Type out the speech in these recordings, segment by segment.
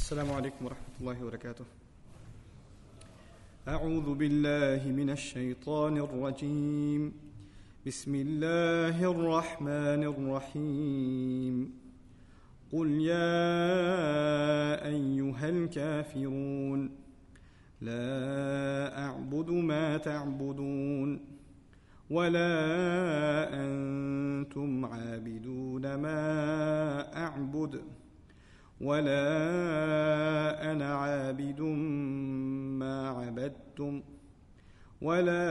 السلام عليكم ورحمة الله وبركاته. أعوذ بالله من الشيطان الرجيم. بسم الله الرحمن الرحيم. قل يا أيها الكافرون لا أعبد ما تعبدون ولا أنتم عابدون ما أعبد ولا أنا عابد ما عبدتم ولا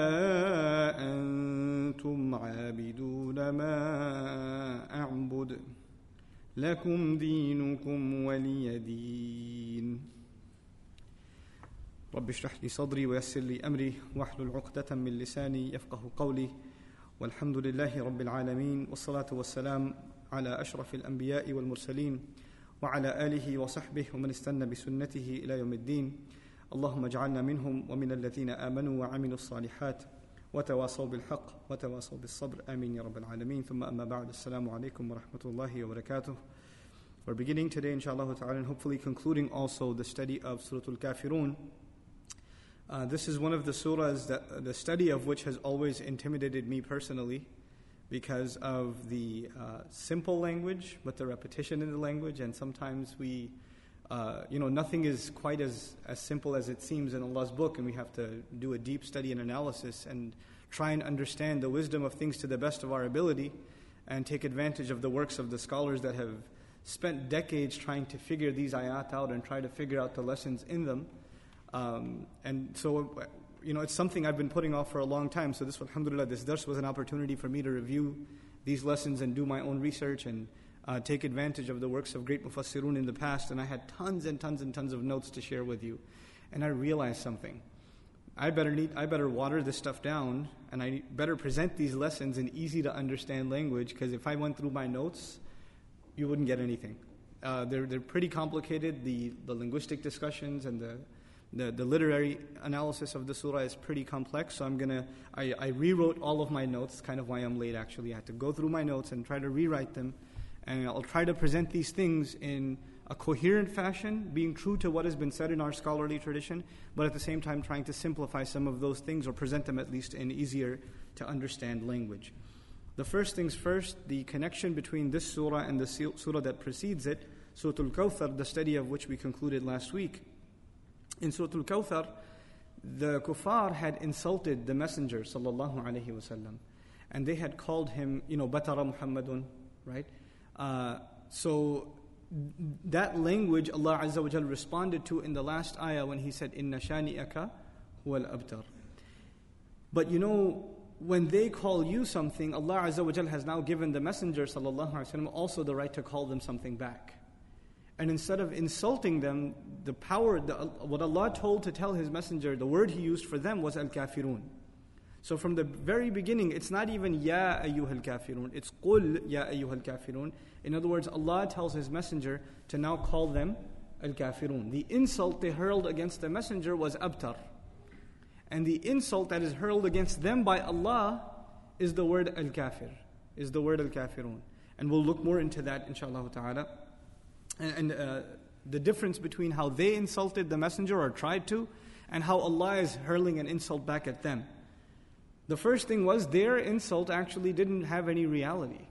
أنتم عابدون ما أعبد لكم دينكم ولي دين. رب اشرح لي صدري ويسر لي أمري واحلل عقدة من لساني يفقه قولي. والحمد لله رب العالمين، والصلاة والسلام على أشرف الأنبياء والمرسلين وعلى آله وصحبه ومن استنى بسنته إلى يوم الدين. اللهم اجعلنا منهم ومن الذين آمنوا وعملوا الصالحات وتواصوا بالحق وتواصوا بالصبر. آمين يا رب العالمين. ثم أما بعد. السلام عليكم ورحمة الله وبركاته. We're beginning today, inshallah ta'ala, and hopefully concluding also the study of Surah Al-Kafirun. This is one of the surahs that the study of which has always intimidated me personally, because of the simple language, but the repetition in the language, and sometimes we, nothing is quite as simple as it seems in Allah's book, and we have to do a deep study and analysis and try and understand the wisdom of things to the best of our ability, and take advantage of the works of the scholars that have spent decades trying to figure these ayat out and try to figure out the lessons in them. And so, it's something I've been putting off for a long time. So this, alhamdulillah, this dars was an opportunity for me to review these lessons and do my own research and take advantage of the works of great mufassirun in the past. And I had tons and tons and tons of notes to share with you. And I realized something. I better water this stuff down, and I better present these lessons in easy to understand language, because if I went through my notes, you wouldn't get anything. They're pretty complicated. The linguistic discussions and the literary analysis of the surah is pretty complex, so I rewrote all of my notes, kind of why I'm late actually. I had to go through my notes and try to rewrite them, and I'll try to present these things in a coherent fashion, being true to what has been said in our scholarly tradition, but at the same time trying to simplify some of those things, or present them at least in easier to understand language. The first things first, the connection between this surah and the surah that precedes it, Surah Al-Kawthar, the study of which we concluded last week. In Surah Al-Kawthar, the kuffar had insulted the Messenger sallallahu alaihi wasallam, and they had called him, Batara Muhammadun, right? So that language Allah Azza wa Jal responded to in the last ayah when He said, "Inna shani'aka huwal abtar." But when they call you something, Allah Azza wa Jal has now given the Messenger sallallahu alaihi wasallam also the right to call them something back. And instead of insulting them, what Allah told to tell His Messenger, the word He used for them was Al-Kafirun. So from the very beginning, it's not even Ya ayyuhal kafirun, it's Qul Ya ayyuhal kafirun. In other words, Allah tells His Messenger to now call them Al-Kafirun. The insult they hurled against the Messenger was Abtar. And the insult that is hurled against them by Allah is the word Al-Kafir, is the word Al-Kafirun. And we'll look more into that, inshallah ta'ala. And the difference between how they insulted the Messenger or tried to, and how Allah is hurling an insult back at them. The first thing was their insult actually didn't have any reality.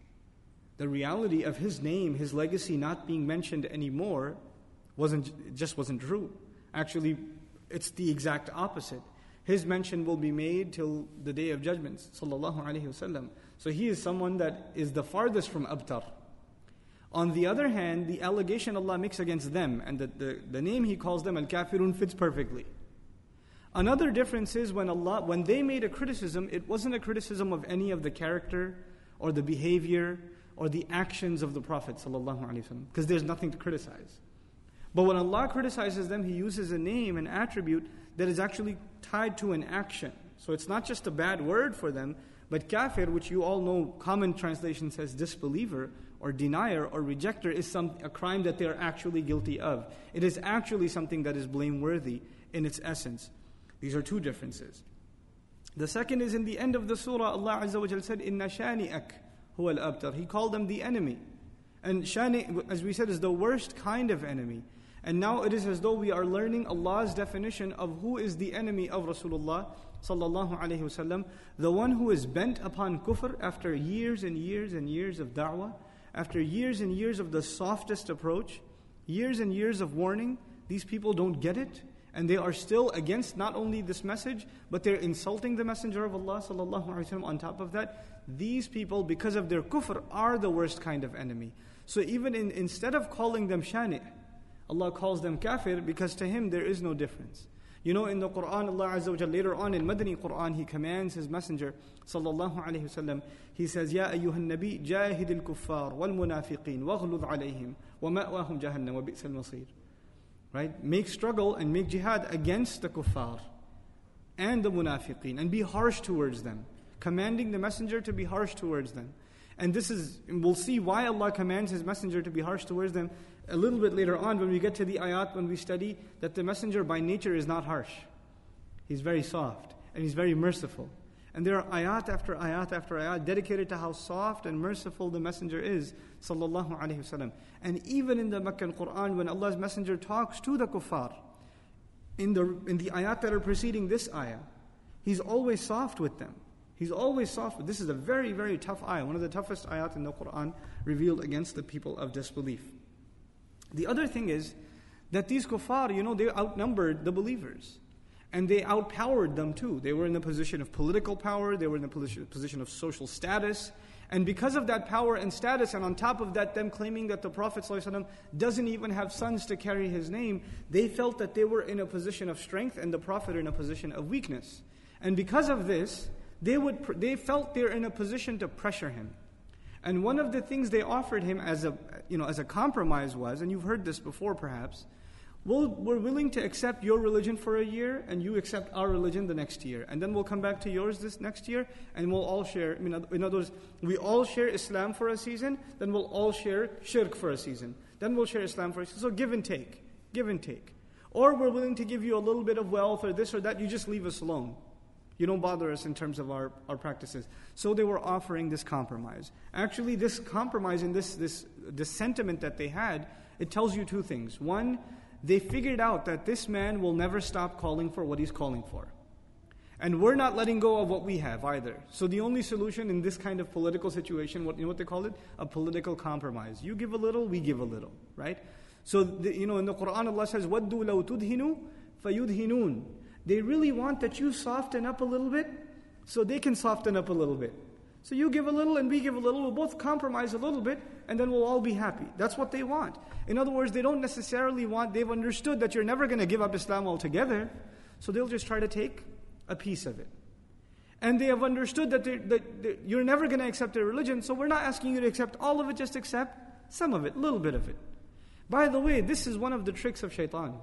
The reality of His name, His legacy not being mentioned anymore wasn't true. Actually, it's the exact opposite. His mention will be made till the Day of Judgment, sallallahu alaihi wasallam. So He is someone that is the farthest from abtar. On the other hand, the allegation Allah makes against them, and the name He calls them Al-Kafirun, fits perfectly. Another difference is when they made a criticism, it wasn't a criticism of any of the character or the behavior or the actions of the Prophet ﷺ, because there's nothing to criticize. But when Allah criticizes them, He uses a name, an attribute that is actually tied to an action. So it's not just a bad word for them, but kafir, which you all know, common translation says disbeliever or denier or rejecter, is a crime that they are actually guilty of. It is actually something that is blameworthy in its essence. These are two differences. The second is in the end of the surah, Allah Azza wa Jal said, "Inna shani'ak huwa al-abtar." He called them the enemy. And shani, as we said, is the worst kind of enemy. And now it is as though we are learning Allah's definition of who is the enemy of Rasulullah sallallahu alaihi wasallam, the one who is bent upon kufr after years and years and years of da'wah, after years and years of the softest approach, years and years of warning. These people don't get it, and they are still against not only this message, but they're insulting the Messenger of Allah sallallahu alaihi wasallam. On top of that, these people, because of their kufr, are the worst kind of enemy. So even instead of calling them shani', Allah calls them kafir, because to Him there is no difference. You know, in the Quran, Allah Azza wa Jalla, later on in Madani Quran, He commands His Messenger sallallahu alaihi wasallam. He says, "Ya ayyuhan nabi, jahidil kuffar wal munafiqin waghlud alayhim wa ma'wahum jahannam wa bi'sal masir." Right? Make struggle and make jihad against the kuffar and the munafiqeen, and be harsh towards them, commanding the Messenger to be harsh towards them. And this is, we'll see why Allah commands His Messenger to be harsh towards them a little bit later on when we get to the ayat, when we study that the Messenger by nature is not harsh. He's very soft and He's very merciful. And there are ayat after ayat after ayat dedicated to how soft and merciful the Messenger is, sallallahu alaihi wasallam. And even in the Meccan Quran, when Allah's Messenger talks to the kuffar, in the ayat that are preceding this ayah, He's always soft with them. He's always soft. This is a very, very tough ayah, one of the toughest ayat in the Quran revealed against the people of disbelief. The other thing is that these kuffar, they outnumbered the believers. And they outpowered them too. They were in the position of political power, they were in the position of social status. And because of that power and status, and on top of that, them claiming that the Prophet ﷺ doesn't even have sons to carry his name, they felt that they were in a position of strength and the Prophet in a position of weakness. And because of this, they felt they're in a position to pressure him. And one of the things they offered him as a compromise was, and you've heard this before perhaps, we're willing to accept your religion for a year, and you accept our religion the next year. And then we'll come back to yours this next year, and we'll all share, in other words, we all share Islam for a season, then we'll all share shirk for a season. Then we'll share Islam for a season. So give and take. Or we're willing to give you a little bit of wealth or this or that, you just leave us alone. You don't bother us in terms of our practices. So they were offering this compromise. Actually, this compromise and this sentiment that they had, it tells you two things. One, they figured out that this man will never stop calling for what he's calling for. And we're not letting go of what we have either. So the only solution in this kind of political situation, what they call it? A political compromise. You give a little, we give a little, right? So, in the Quran, Allah says, وَدُّوا لَوْ تُدْهِنُوا فَيُدْهِنُونَ. They really want that you soften up a little bit, so they can soften up a little bit. So you give a little and we give a little, we'll both compromise a little bit, and then we'll all be happy. That's what they want. In other words, they don't necessarily they've understood that you're never going to give up Islam altogether, so they'll just try to take a piece of it. And they have understood that you're never going to accept their religion, so we're not asking you to accept all of it, just accept some of it, a little bit of it. By the way, this is one of the tricks of shaitan.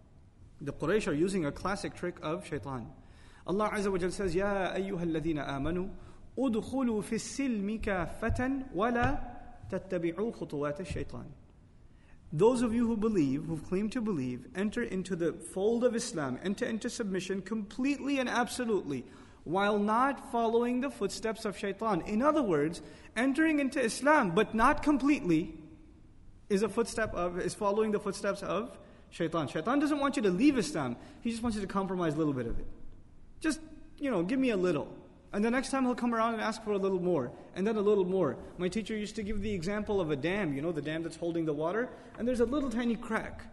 The Quraysh are using a classic trick of shaitan. Allah Azza wa Jalla says, Ya ayyuha alladhina amanu, udkhulu fi silmi kaffatan wa la tattabi'u khutuwat ash-shaytan. Those of you who believe, who claim to believe, enter into the fold of Islam, enter into submission completely and absolutely, while not following the footsteps of shaitan. In other words, entering into Islam but not completely is following the footsteps of shaitan. Shaitan doesn't want you to leave Islam. He just wants you to compromise a little bit of it. Just, give me a little. And the next time he'll come around and ask for a little more. And then a little more. My teacher used to give the example of a dam. The dam that's holding the water. And there's a little tiny crack.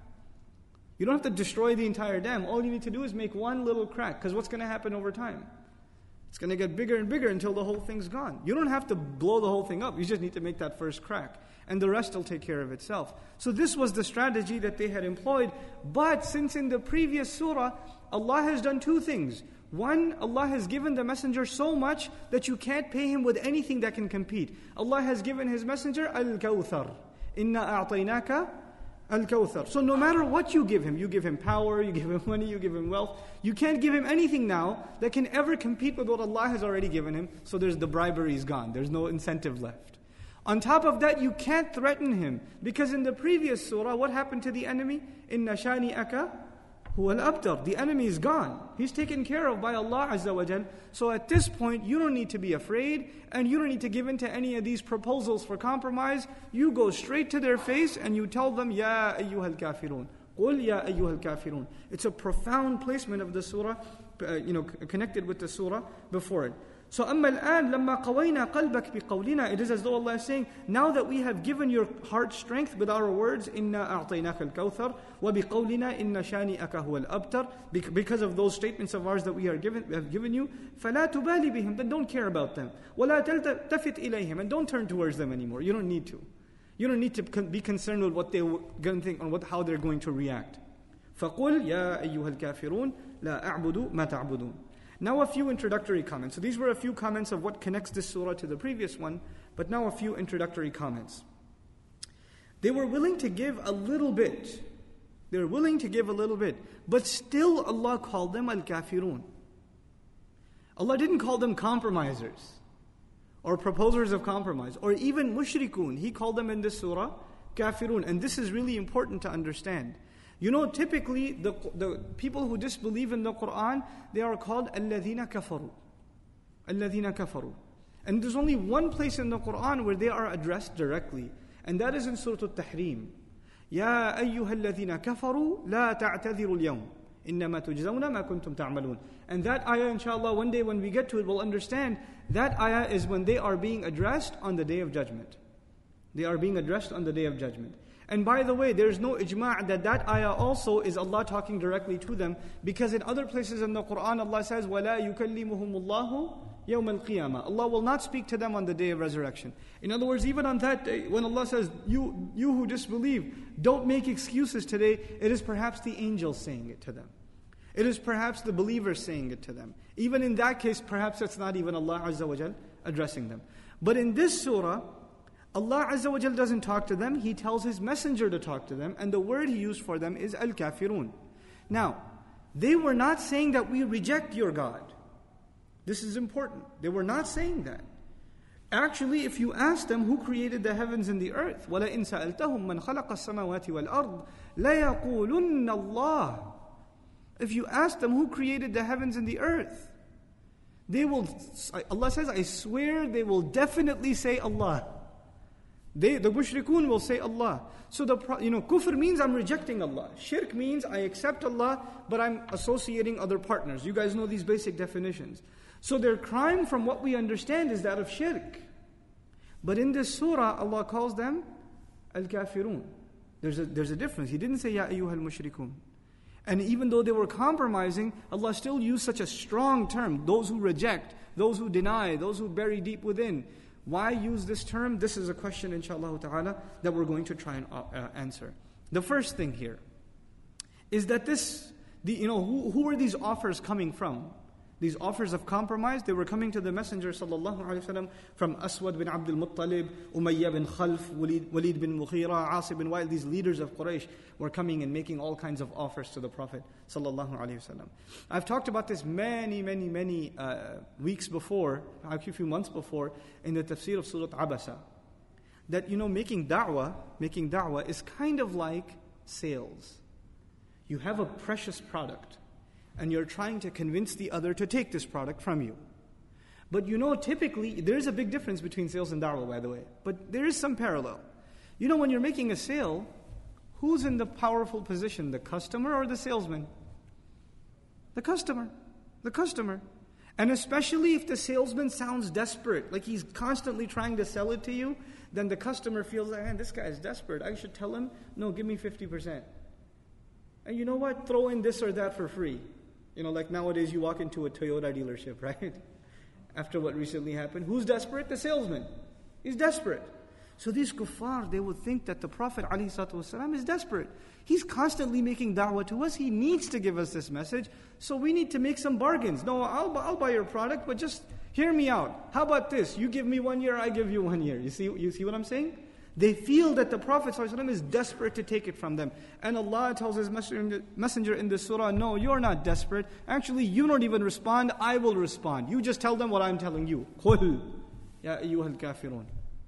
You don't have to destroy the entire dam. All you need to do is make one little crack. Because what's going to happen over time? It's going to get bigger and bigger until the whole thing's gone. You don't have to blow the whole thing up. You just need to make that first crack. And the rest will take care of itself. So this was the strategy that they had employed. But since in the previous surah, Allah has done two things. One, Allah has given the messenger so much that you can't pay him with anything that can compete. Allah has given His messenger al-Kawthar. Inna a'tainaka al-Kawthar. So no matter what you give him power, you give him money, you give him wealth, you can't give him anything now that can ever compete with what Allah has already given him. So the bribery is gone. There's no incentive left. On top of that, you can't threaten him. Because in the previous surah, what happened to the enemy? Inna shani'aka huwa al-abtar. The enemy is gone. He's taken care of by Allah Azza wa Jal. So at this point, you don't need to be afraid, and you don't need to give in to any of these proposals for compromise. You go straight to their face and you tell them, Ya ayyuhal kafirun, قُلْ يَا أَيُّهَا الْكَافِرُونَ. It's a profound placement of the surah, connected with the surah before it. So أَمَّا الْآنَ لَمَّا قَوَيْنَا قَلْبَكَ بِقَوْلِنَا. It is as though Allah is saying, now that we have given your heart strength with our words, إِنَّا أَعْطَيْنَاكَ الْكَوْثَرَ وَبِقَوْلِنَا إِنَّ شَانِئَكَ هُوَ الْأَبْتَرِ. Because of those statements of ours that we have given you, فَلَا تُبَالِ بِهِمْ. Then don't care about them. وَلَا تَلْتَفِتْ إِلَيْهِمْ. And don't turn towards them anymore. You don't need to. You don't need to be concerned with what they're going to think or how they're going to react. فَقُلْ يَا أَيُّهَا الْكَافِرُونَ لَا أَعْبُدُ مَا تَعْبُدُونَ. Now a few introductory comments. So these were a few comments of what connects this surah to the previous one, but now a few introductory comments. They were willing to give a little bit. But still Allah called them al-kafirun. Allah didn't call them compromisers or proposers of compromise or even mushrikun. He called them in this surah kafirun. And this is really important to understand. You know, typically the people who disbelieve in the Quran, they are called الَّذِينَ كَفَرُوا. الَّذِينَ كَفَرُوا. And there's only one place in the Quran where they are addressed directly, and that is in Surah Al-Tahrim. يَا أَيُّهَا الَّذِينَ كَفَرُوا لَا تَعْتَذِرُوا الْيَوْمِ إِنَّمَا تُجْزَوْنَ مَا كُنْتُمْ تَعْمَلُونَ. And that ayah, inshallah, one day when we get to it, we'll understand that ayah is when they are being addressed on the Day of Judgment. They are being addressed on the Day of Judgment. And by the way, there's no ijma' that ayah also is Allah talking directly to them, because in other places in the Quran Allah says, وَلَا يُكَلِّمُهُمُ اللَّهُ يَوْمَ الْقِيَامَةِ. Allah will not speak to them on the Day of Resurrection. In other words, even on that day, when Allah says, you who disbelieve, don't make excuses today, it is perhaps the angels saying it to them. It is perhaps the believers saying it to them. Even in that case, perhaps it's not even Allah Azza wa Jal addressing them. But in this surah, Allah Azza wa Jal doesn't talk to them, He tells His messenger to talk to them, and the word He used for them is al-kafirun. Now, they were not saying that we reject your God. This is important. They were not saying that. Actually, if you ask them who created the heavens and the earth, وَلَئِن سَأَلْتَهُمْ مَنْ خَلَقَ السَّمَاوَاتِ وَالْأَرْضِ لَيَقُولُنَّ اللَّهِ. If you ask them who created the heavens and the earth, they will, Allah says, I swear they will definitely say Allah. The mushrikun will say Allah. So kufr means I'm rejecting Allah. Shirk means I accept Allah, but I'm associating other partners. You guys know these basic definitions. So their crime, from what we understand, is that of shirk. But in this surah, Allah calls them al-kafirun. There's a difference. He didn't say ya ayyuhal mushrikun. And even though they were compromising, Allah still used such a strong term. Those who reject, those who deny, those who bury deep within. Why use this term? This is a question, inshallah ta'ala, that we're going to try and answer. The first thing here is that who were these offers coming from? These offers of compromise, they were coming to the Messenger sallallahu alaihi wasallam from Aswad bin Abdul Muttalib, Umayyah bin Khalf, Walid bin Mughira, Asib bin Wa'il. These leaders of Quraysh were coming and making all kinds of offers to the Prophet sallallahu alaihi wasallam. I've talked about this many weeks before, a few months before, in the tafsir of Surah Abasa. That making da'wah is kind of like sales. You have a precious product, and you're trying to convince the other to take this product from you. But typically, there is a big difference between sales and da'wah, by the way. But there is some parallel. When you're making a sale, who's in the powerful position, the customer or the salesman? The customer. The customer. And especially if the salesman sounds desperate, like he's constantly trying to sell it to you, then the customer feels like, man, this guy is desperate. I should tell him, no, give me 50%. And you know what? Throw in this or that for free. Like nowadays you walk into a Toyota dealership, right? After what recently happened. Who's desperate? The salesman. He's desperate. So these kuffar, they would think that the Prophet ﷺ is desperate. He's constantly making da'wah to us. He needs to give us this message. So we need to make some bargains. No, I'll buy your product, but just hear me out. How about this? You give me 1 year, I give you 1 year. You see what I'm saying? They feel that the Prophet ﷺ is desperate to take it from them. And Allah tells His messenger in this surah, no, you're not desperate. Actually, you don't even respond, I will respond. You just tell them what I'm telling you. قُلْ يَا أَيُّهَا الْكَافِرُونَ.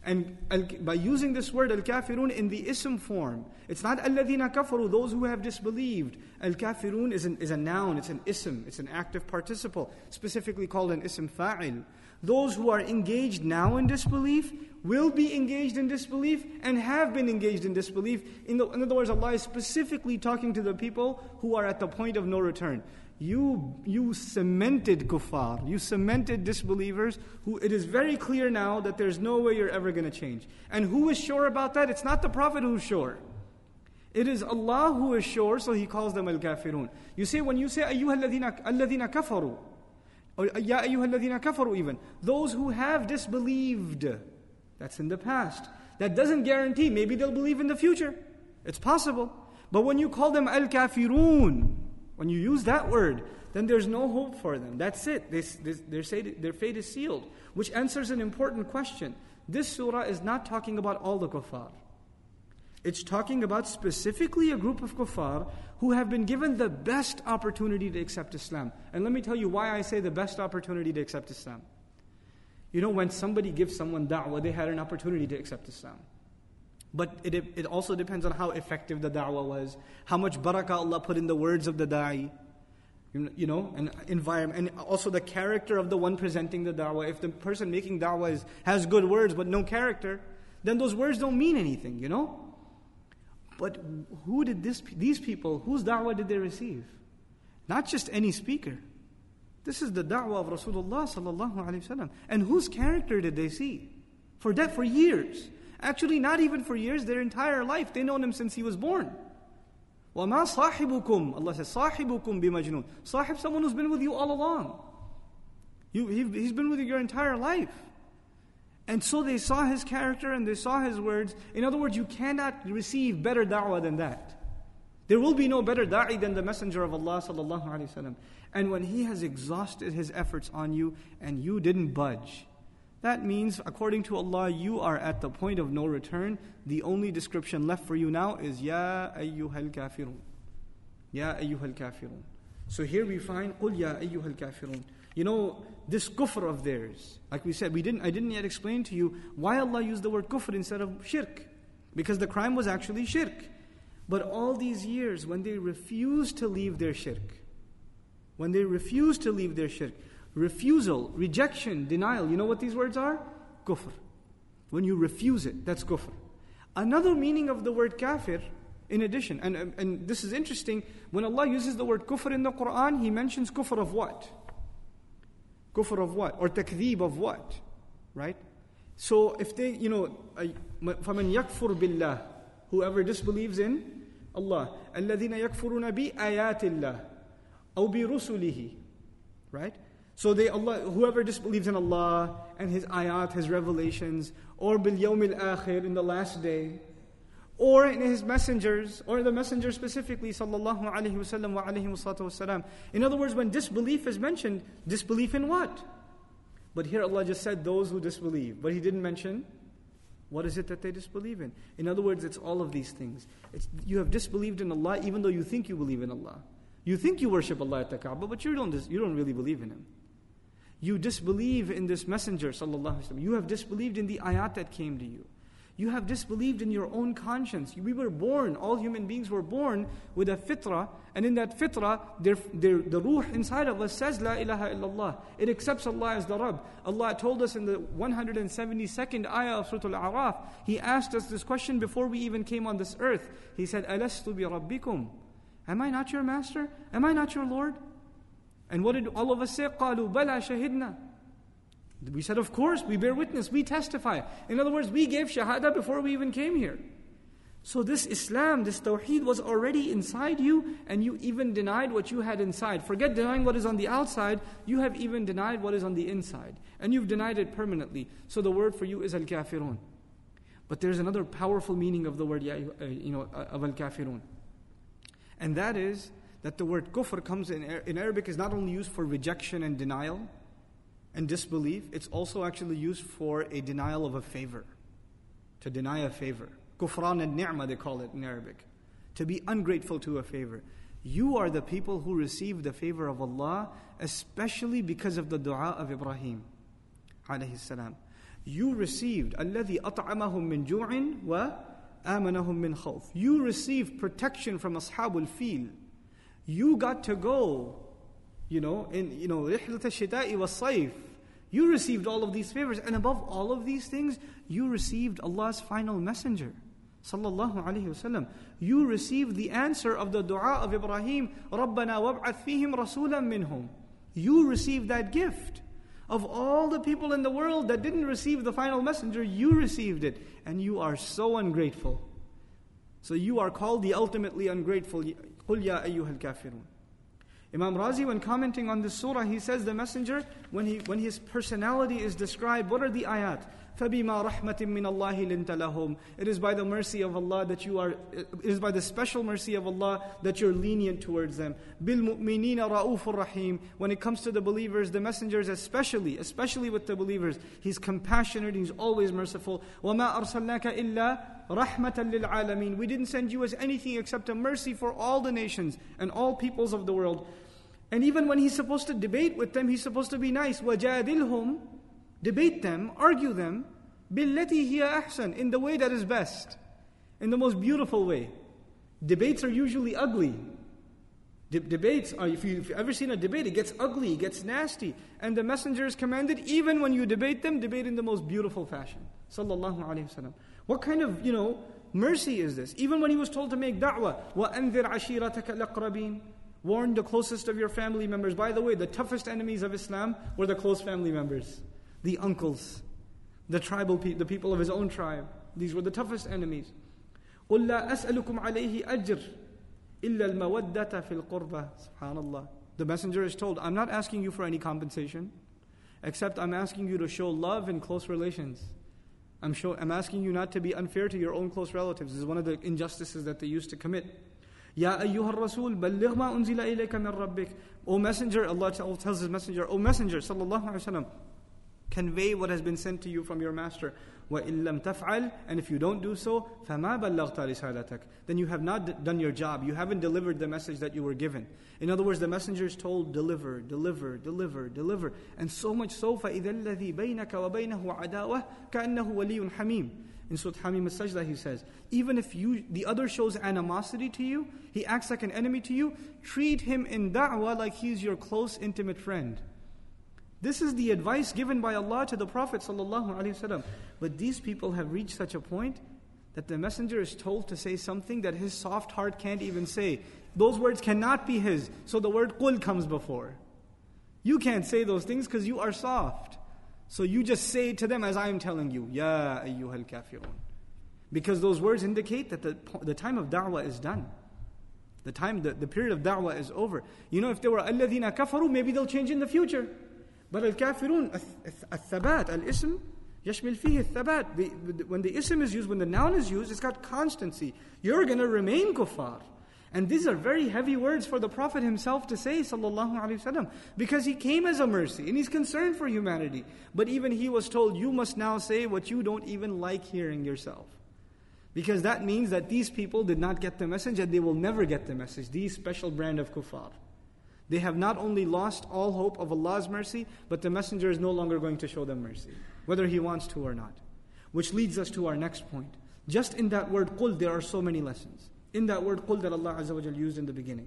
And by using this word al-kafirun in the ism form, it's not alladhina kafaru, those who have disbelieved. Al-kafirun is a noun, it's an ism, it's an active participle, specifically called an ism fa'il. Those who are engaged now in disbelief will be engaged in disbelief and have been engaged in disbelief. In other words, Allah is specifically talking to the people who are at the point of no return. You cemented kuffar, you cemented disbelievers, who it is very clear now that there's no way you're ever going to change. And who is sure about that? It's not the Prophet who's sure. It is Allah who is sure, so He calls them al-kafirun. You say, when you say ayyuha alladhina kafaru, or ya ayyuha alladhina kafaru even, those who have disbelieved, that's in the past. That doesn't guarantee, maybe they'll believe in the future. It's possible. But when you call them al-kafirun, when you use that word, then there's no hope for them. That's it. Their fate is sealed. Which answers an important question. This surah is not talking about all the kuffar. It's talking about specifically a group of kuffar who have been given the best opportunity to accept Islam. And let me tell you why I say the best opportunity to accept Islam. You know, when somebody gives someone da'wah, they had an opportunity to accept Islam. But it also depends on how effective the da'wah was, how much barakah Allah put in the words of the da'i, you know, and environment, and also the character of the one presenting the da'wah. If the person making da'wah has good words but no character, then those words don't mean anything, you know. But who did these people, whose da'wah did they receive? Not just any speaker. This is the da'wah of Rasulullah sallallahu alaihi wasallam. And whose character did they see? For years. Actually, not even for years, their entire life. They known him since he was born. وَمَا صَاحِبُكُمْ, Allah says, صَاحِبُكُمْ بِمَجْنُونَ. Sahib, someone who's been with you all along. He's been with you your entire life. And so they saw his character and they saw his words. In other words, you cannot receive better da'wah than that. There will be no better da'i than the Messenger of Allah sallallahu alaihi wasallam. And when he has exhausted his efforts on you and you didn't budge, that means, according to Allah, you are at the point of no return. The only description left for you now is Ya ayyuhal kafirun. Ya ayyuhal kafirun. So here we find Qul ya ayyuhal kafirun. You know, this kufr of theirs, like we said, I didn't yet explain to you why Allah used the word kufr instead of shirk. Because the crime was actually shirk. But all these years, when they refused to leave their shirk, refusal, rejection, denial. You know what these words are? Kufr. When you refuse it, that's kufr. Another meaning of the word kafir, in addition, and this is interesting, when Allah uses the word kufr in the Quran, He mentions kufr of what? Kufr of what? Or takdheeb of what? Right? So if they, فَمَنْ يَكْفُرْ بِاللَّهِ, whoever disbelieves in Allah, الَّذِينَ يَكْفُرُونَ بِآيَاتِ اللَّهِ أَوْ بِرُسُلِهِ. Right? So whoever disbelieves in Allah and His ayat, His revelations, or bil yawmil akhir, in the last day, or in His messengers, or the messenger specifically, sallallahu alaihi wasallam wa alaihi wassalatu wassalam. In other words, when disbelief is mentioned, disbelief in what? But here Allah just said those who disbelieve, but He didn't mention what is it that they disbelieve in. In other words, it's all of these things. You have disbelieved in Allah even though you think you believe in Allah. You think you worship Allah at the Kaaba, but you don't really believe in Him. You disbelieve in this messenger, sallallahu alaihi wasallam. You have disbelieved in the ayat that came to you. You have disbelieved in your own conscience. We were born, all human beings were born with a fitrah, and in that fitrah, the ruh inside of us says, La ilaha illallah. It accepts Allah as the Rabb. Allah told us in the 172nd ayah of Surah Al-A'raf, He asked us this question before we even came on this earth. He said, Alastu bi rabbikum? Am I not your master? Am I not your Lord? And what did all of us say? قَالُوا بَلَا شَهِدْنَا. We said, of course, we bear witness, we testify. In other words, we gave shahada before we even came here. So this Islam, this Tawheed was already inside you, and you even denied what you had inside. Forget denying what is on the outside, you have even denied what is on the inside. And you've denied it permanently. So the word for you is al-kafirun. But there's another powerful meaning of the word of al-kafirun. And that is that the word kufr comes in Arabic is not only used for rejection and denial and disbelief, it's also actually used for a denial of a favor. To deny a favor. Kufran al-ni'mah they call it in Arabic. To be ungrateful to a favor. You are the people who received the favor of Allah, especially because of the dua of Ibrahim alayhi salam. You received الَّذِي أَطْعَمَهُم مِّن جُوعٍ وَآمَنَهُم مِّن خَوْفٍ. You received protection from Ashabul Fil. You got to go, in رِحْلَةَ الشِّتَاءِ وَالصَّيْفِ. You received all of these favors, and above all of these things, you received Allah's final messenger, sallallahu alaihi wasallam. You received the answer of the dua of Ibrahim, رَبَّنَا وَابْعَثْ فِيهِمْ رَسُولًا مِّنْهُمْ. You received that gift. Of all the people in the world that didn't receive the final messenger, you received it, and you are so ungrateful. So you are called the ultimately ungrateful. قُلْ يَا أَيُّهَا الْكَافِرُونَ. Imam Razi, when commenting on this surah, he says the messenger, when his personality is described, what are the ayat? فَبِمَا رَحْمَةٍ مِّنَ اللَّهِ لِنْتَ لَهُمْ. It is by the mercy of Allah that it is by the special mercy of Allah that you're lenient towards them. بِالْمُؤْمِنِينَ رَؤُوفٌ رَحِيمٌ. When it comes to the believers, the messengers especially with the believers, he's compassionate, he's always merciful. وَمَا أَرْسَلْنَاكَ إِلَّا رَحْمَةً لِلْعَالَمِينَ. We didn't send you as anything except a mercy for all the nations and all peoples of the world. And even when he's supposed to debate with them, he's supposed to be nice. وَجَادِلْهُمْ. Debate them, argue them, بِالَّتِي هِيَ أَحْسَنُ. In the way that is best, in the most beautiful way. Debates are usually ugly. Debates are, if you've ever seen a debate, it gets ugly, it gets nasty. And the messenger is commanded, even when you debate them, debate in the most beautiful fashion. Sallallahu alayhi wasallam. What kind of, mercy is this? Even when he was told to make da'wah, وَأَنذِرْ عَشِيرَتَكَ الْأَقْرَبِينَ. Warn the closest of your family members. By the way, the toughest enemies of Islam were the close family members. The uncles, the people of his own tribe. These were the toughest enemies. قُلْ لَا أَسْأَلُكُمْ عَلَيْهِ أَجْرٍ إِلَّا الْمَوَدَّةَ فِي الْقُرْبَةِ. SubhanAllah. The messenger is told, I'm not asking you for any compensation, except I'm asking you to show love in close relations. I'm asking you not to be unfair to your own close relatives. This is one of the injustices that they used to commit. Ya ayyuhar rasul, balligh ma unzila ilayka min rabbik. O messenger, Allah tells his messenger, O messenger, sallallahu alaihi wasallam, convey what has been sent to you from your master. وَإِن لَمْ تَفْعَلْ. And if you don't do so, فَمَا بَلَّغْتَ رِسَالَتَكَ. Then you have not done your job. You haven't delivered the message that you were given. In other words, the messenger is told, deliver, deliver, deliver, deliver. And so much so, فَإِذَا الَّذِي بَيْنَكَ وَبَيْنَهُ عَدَاوَةٌ كَأَنَّهُ وَلِيٌّ حَمِيمٌ. In Surah Hamim al-Sajdah he says, even if the other shows animosity to you, he acts like an enemy to you, treat him in da'wah like he's your close, intimate friend. This is the advice given by Allah to the Prophet ﷺ. But these people have reached such a point that the messenger is told to say something that his soft heart can't even say. Those words cannot be his, so the word qul comes before. You can't say those things because you are soft. So you just say it to them as I am telling you, Ya ayyuhal kafirun. Because those words indicate that the time of da'wah is done. The period of da'wah is over. If they were alladhina kafaru, maybe they'll change in the future. But al-kafirun, al-thabat, al-ism, yashmil fihi al-thabat. When the ism is used, when the noun is used, it's got constancy. You're going to remain kuffar. And these are very heavy words for the Prophet himself to say, sallallahu alaihi wasallam, because he came as a mercy and he's concerned for humanity. But even he was told, you must now say what you don't even like hearing yourself. Because that means that these people did not get the message and they will never get the message. These special brand of kuffar. They have not only lost all hope of Allah's mercy, but the messenger is no longer going to show them mercy, whether he wants to or not. Which leads us to our next point. Just in that word qul, there are so many lessons. In that word qul that Allah Azza wa Jal used in the beginning.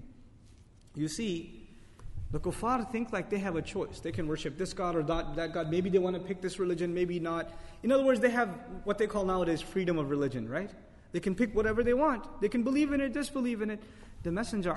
You see, the kuffar think like they have a choice. They can worship this God or that God. Maybe they want to pick this religion, maybe not. In other words, they have what they call nowadays freedom of religion, right? They can pick whatever they want. They can believe in it, disbelieve in it. The Messenger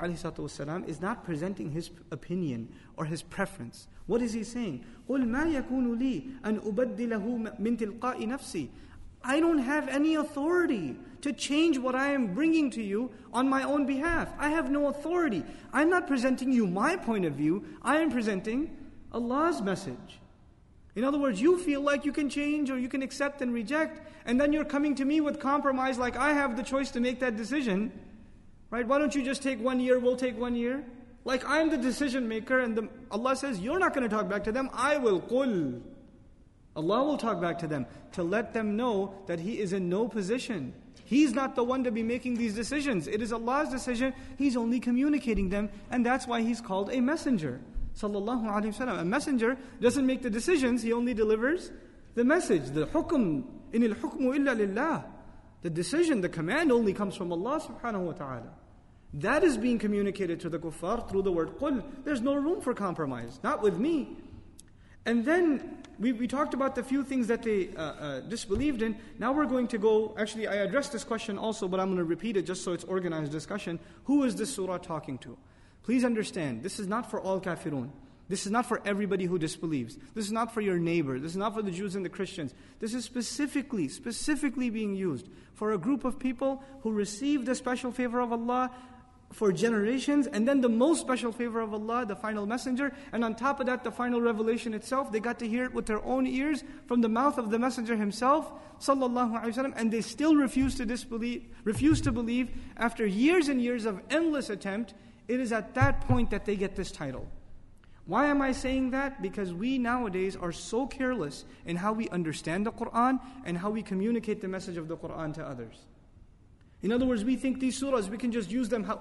ﷺ is not presenting his opinion or his preference. What is he saying? قُلْ مَا يَكُونُ لِي أَنْ أُبَدِّلَهُ مِنْ تِلْقَاءِ نَفْسِي. I don't have any authority to change what I am bringing to you on my own behalf. I have no authority. I'm not presenting you my point of view. I am presenting Allah's message. In other words, you feel like you can change or you can accept and reject, and then you're coming to me with compromise like I have the choice to make that decision. Right? Why don't you just take 1 year, we'll take 1 year? Like I'm the decision maker, and Allah says, you're not going to talk back to them, I will. Qul. Allah will talk back to them to let them know that He is in no position. He's not the one to be making these decisions. It is Allah's decision. He's only communicating them, and that's why He's called a messenger. Sallallahu alaihi wasallam. A messenger doesn't make the decisions, he only delivers the the message, the hukm, in al-hukmu illa lillah. The decision, the command only comes from Allah subhanahu wa ta'ala. That is being communicated to the kuffar through the word qul. There's no room for compromise, not with me. And then we talked about the few things that they disbelieved in. Now we're going to go, actually I addressed this question also, but I'm going to repeat it just so it's organized discussion. Who is this surah talking to? Please understand, this is not for all kafirun. This is not for everybody who disbelieves. This is not for your neighbor. This is not for the Jews and the Christians. This is specifically being used for a group of people who received the special favor of Allah for generations, and then the most special favor of Allah, the final messenger, and on top of that, the final revelation itself. They got to hear it with their own ears from the mouth of the messenger himself, sallallahu alaihi wasallam, and they still refuse to believe after years and years of endless attempt. It is at that point that they get this title. Why am I saying that? Because we nowadays are so careless in how we understand the Qur'an and how we communicate the message of the Qur'an to others. In other words, we think these surahs, we can just use them,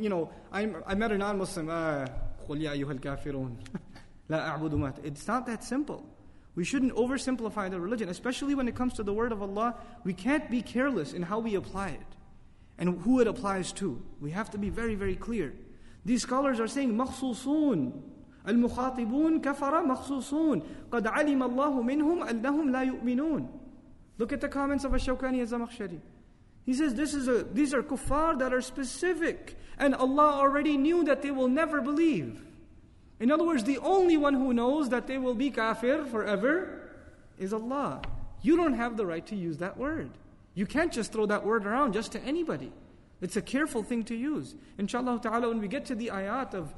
I met a non-Muslim, قُلْ يَا أَيُّهَا الْكَافِرُونَ لَا أَعْبُدُ مَا. It's not that simple. We shouldn't oversimplify the religion, especially when it comes to the word of Allah. We can't be careless in how we apply it and who it applies to. We have to be very, very clear. These scholars are saying, مَخْصُوصُونَ الْمُخَاطِبُونَ كَفَرَ مَخْصُوصُونَ قَدْ عَلِمَ اللَّهُ مِنْهُمْ أَنَّهُمْ لَا يُؤْمِنُونَ. Look at the comments of Ash-Shawkani az-Zamakhshari. He says these are kuffar that are specific, and Allah already knew that they will never believe. In other words, the only one who knows that they will be kafir forever is Allah. You don't have the right to use that word. You can't just throw that word around just to anybody. It's a careful thing to use. Inshallah ta'ala, when we get to the ayat of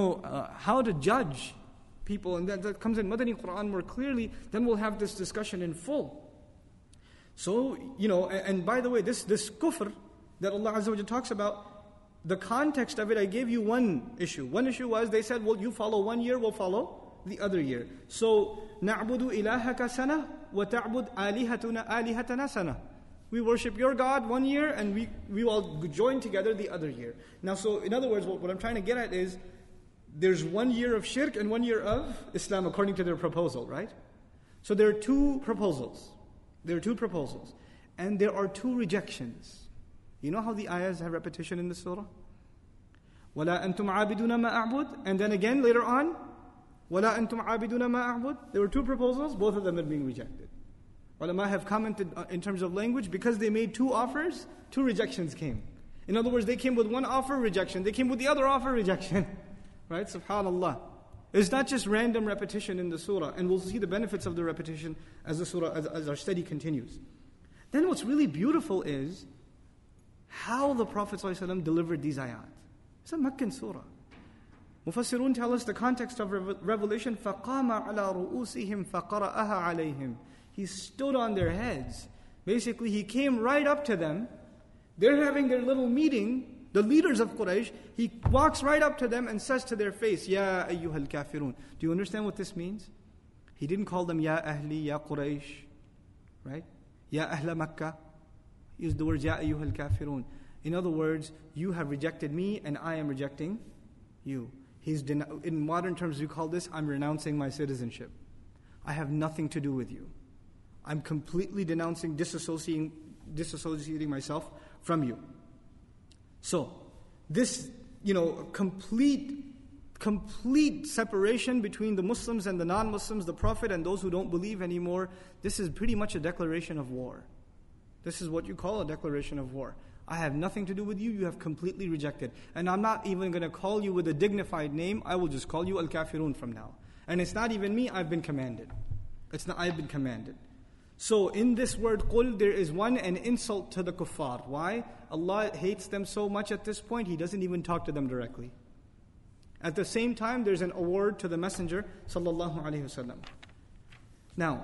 how to judge people, and that comes in Madani Quran more clearly, then we'll have this discussion in full. So, and by the way, this kufr that Allah Azza wa Jalla talks about, the context of it, I gave you one issue. One issue was, they said, well, you follow 1 year, we'll follow the other year. So, نَعْبُدُ إِلَهَكَ سَنَةً وَتَعْبُدْ آلِهَتَنَا سَنَةً. We worship your God 1 year, and we will join together the other year. Now, so in other words, what I'm trying to get at is, there's 1 year of shirk and 1 year of Islam according to their proposal, right? So there are two proposals. And there are two rejections. You know how the ayahs have repetition in the surah? وَلَا أَنْتُمْ عَابِدُونَ مَا أَعْبُدُ. And then again later on, وَلَا أَنْتُمْ عَابِدُونَ مَا أَعْبُدُ. There were two proposals, both of them are being rejected. Ulama have commented in terms of language, because they made two offers, two rejections came. In other words, they came with one offer, rejection. They came with the other offer, rejection. Right? Subhanallah. It's not just random repetition in the surah, and we'll see the benefits of the repetition as the surah, as our study continues. Then what's really beautiful is how the Prophet ﷺ delivered these ayat. It's a Meccan surah. Mufassirun tell us the context of revelation, فَقَامَ عَلَى رُؤُوسِهِمْ فَقَرَأَهَا عَلَيْهِمْ. He stood on their heads. Basically, he came right up to them. They're having their little meeting, the leaders of Quraysh. He walks right up to them and says to their face, Ya ayyuhal kafirun. Do you understand what this means? He didn't call them Ya ahli, Ya Quraysh, right? Ya ahla Makkah. He used the word Ya ayyuhal kafirun. In other words, you have rejected me and I am rejecting you. In modern terms we call this, I'm renouncing my citizenship. I have nothing to do with you. I'm completely denouncing, disassociating myself from you. So, this, complete separation between the Muslims and the non-Muslims, the Prophet and those who don't believe anymore, this is pretty much a declaration of war. This is what you call a declaration of war. I have nothing to do with you, you have completely rejected. And I'm not even going to call you with a dignified name, I will just call you Al-Kafirun from now. And it's not even me, I've been commanded. I've been commanded. So in this word qul, there is an insult to the kuffar. Why? Allah hates them so much at this point, He doesn't even talk to them directly. At the same time, there's an award to the Messenger sallallahu alaihi wasallam. Now,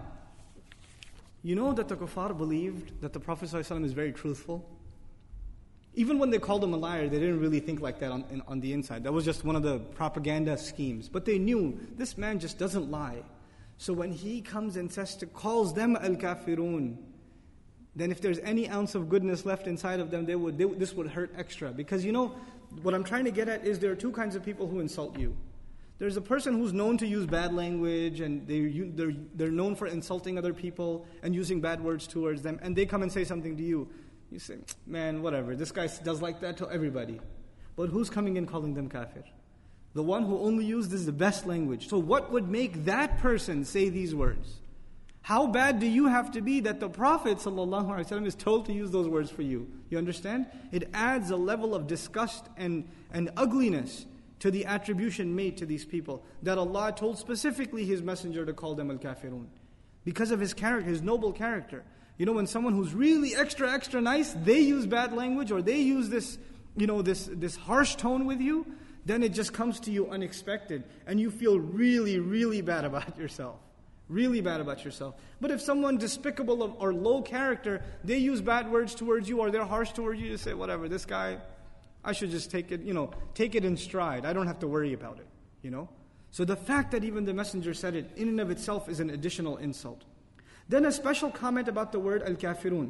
you know that the kuffar believed that the Prophet sallallahu alaihi wasallam is very truthful. Even when they called him a liar, they didn't really think like that on the inside. That was just one of the propaganda schemes. But they knew, this man just doesn't lie. So when he comes and calls them al-kafirun, then if there's any ounce of goodness left inside of them, this would hurt extra. Because what I'm trying to get at is there are two kinds of people who insult you. There's a person who's known to use bad language, and they're known for insulting other people and using bad words towards them, and they come and say something to you. You say, man, whatever, this guy does like that to everybody. But who's coming and calling them kafir? The one who only uses the best language. So what would make that person say these words? How bad do you have to be that the Prophet ﷺ is told to use those words for you? You understand? It adds a level of disgust and ugliness to the attribution made to these people, that Allah told specifically His Messenger to call them al-kafirun. Because of his character, his noble character. You know, when someone who's really extra nice, they use bad language, or they use this, this harsh tone with you, then it just comes to you unexpected, and you feel really bad about yourself. Really bad about yourself. But if someone despicable or low character, they use bad words towards you, or they're harsh towards you, you say, whatever, this guy, I should just take it in stride. I don't have to worry about it, So the fact that even the Messenger said it, in and of itself, is an additional insult. Then a special comment about the word al-kafirun.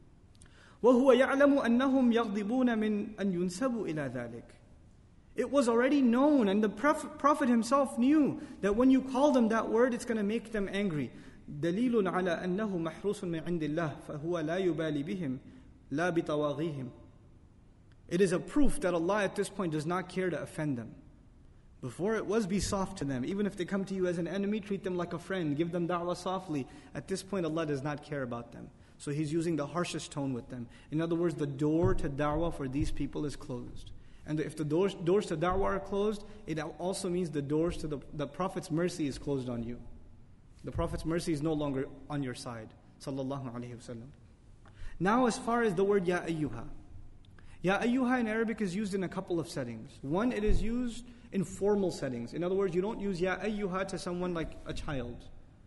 وَهُوَ يَعْلَمُ أَنَّهُمْ يَغْضِبُونَ مِنْ أَنْ يُنْسَبُوا إِلَى ذَلِكَ. It was already known, and the Prophet himself knew that when you call them that word, it's going to make them angry. دَلِيلٌ عَلَى أَنَّهُ مَحْرُوسٌ مِنْ عِنْدِ اللَّهِ فَهُوَ لَا يُبَالِ بِهِمْ لَا بِطَوَاغِيهِمْ. It is a proof that Allah at this point does not care to offend them. Before it was, be soft to them. Even if they come to you as an enemy, treat them like a friend. Give them da'wah softly. At this point, Allah does not care about them. So He's using the harshest tone with them. In other words, the door to da'wah for these people is closed. And if the doors to da'wah are closed, it also means the doors to the Prophet's mercy is closed on you. The Prophet's mercy is no longer on your side. Sallallahu alayhi wasallam. Now, as far as the word Ya Ayyuha. Ya Ayyuha in Arabic is used in a couple of settings. One, it is used in formal settings. In other words, you don't use Ya Ayyuha to someone like a child.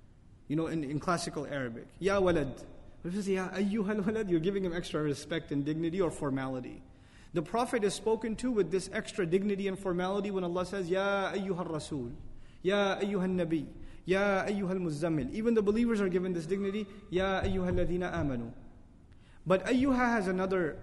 In classical Arabic. Ya Walad. If you say Ya Ayyuha al-Walad, you're giving him extra respect and dignity or formality. The Prophet is spoken to with this extra dignity and formality when Allah says, Ya Ayyuha al-Rasul, Ya Ayyuha al-Nabi, Ya Ayyuha al-Muzzammil. Even the believers are given this dignity, Ya Ayyuha al-Ladhina amanu. But Ayyuha has another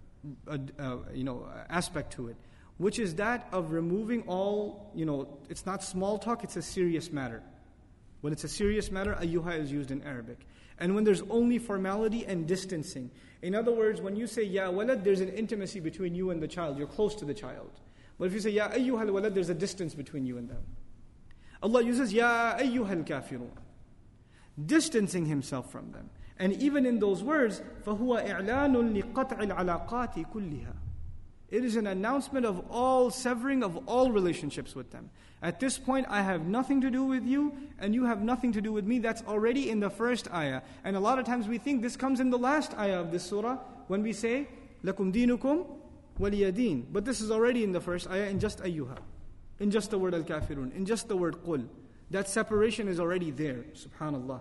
aspect to it, which is that of removing all, it's not small talk, it's a serious matter. When it's a serious matter, Ayyuha is used in Arabic. And when there's only formality and distancing. In other words, when you say Ya Walad, there's an intimacy between you and the child. You're close to the child. But if you say Ya Ayyuha al-Walad, there's a distance between you and them. Allah uses Ya Ayyuha al-Kafirun, distancing Himself from them. And even in those words, فَهُوَ إِعْلَانٌ لِقَطْعِ الْعَلَاقَاتِ كُلِّهَا. It is an announcement of all severing of all relationships with them. At this point, I have nothing to do with you, and you have nothing to do with me. That's already in the first ayah. And a lot of times we think this comes in the last ayah of this surah, when we say, لَكُمْ دِينُكُمْ وَلِيَ دِينٌ. But this is already in the first ayah, in just ayyuha, in just the word al-kafirun, in just the word qul. That separation is already there, subhanallah.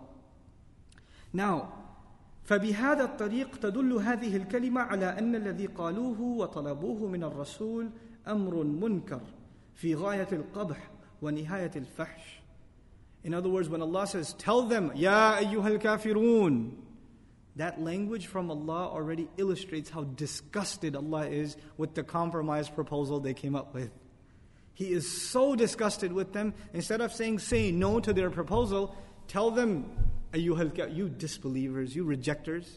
Now, فبهذا الطريق تدل هذه الكلمة على أن الذي قالوه وطلبوه من الرسول أمر منكر في غاية القبح ونهاية الفحش. In other words, when Allah says, tell them, Ya ayyuhal kafirun, that language from Allah already illustrates how disgusted Allah is with the compromise proposal they came up with. He is so disgusted with them. Instead of say no to their proposal, tell them, you disbelievers, you rejectors.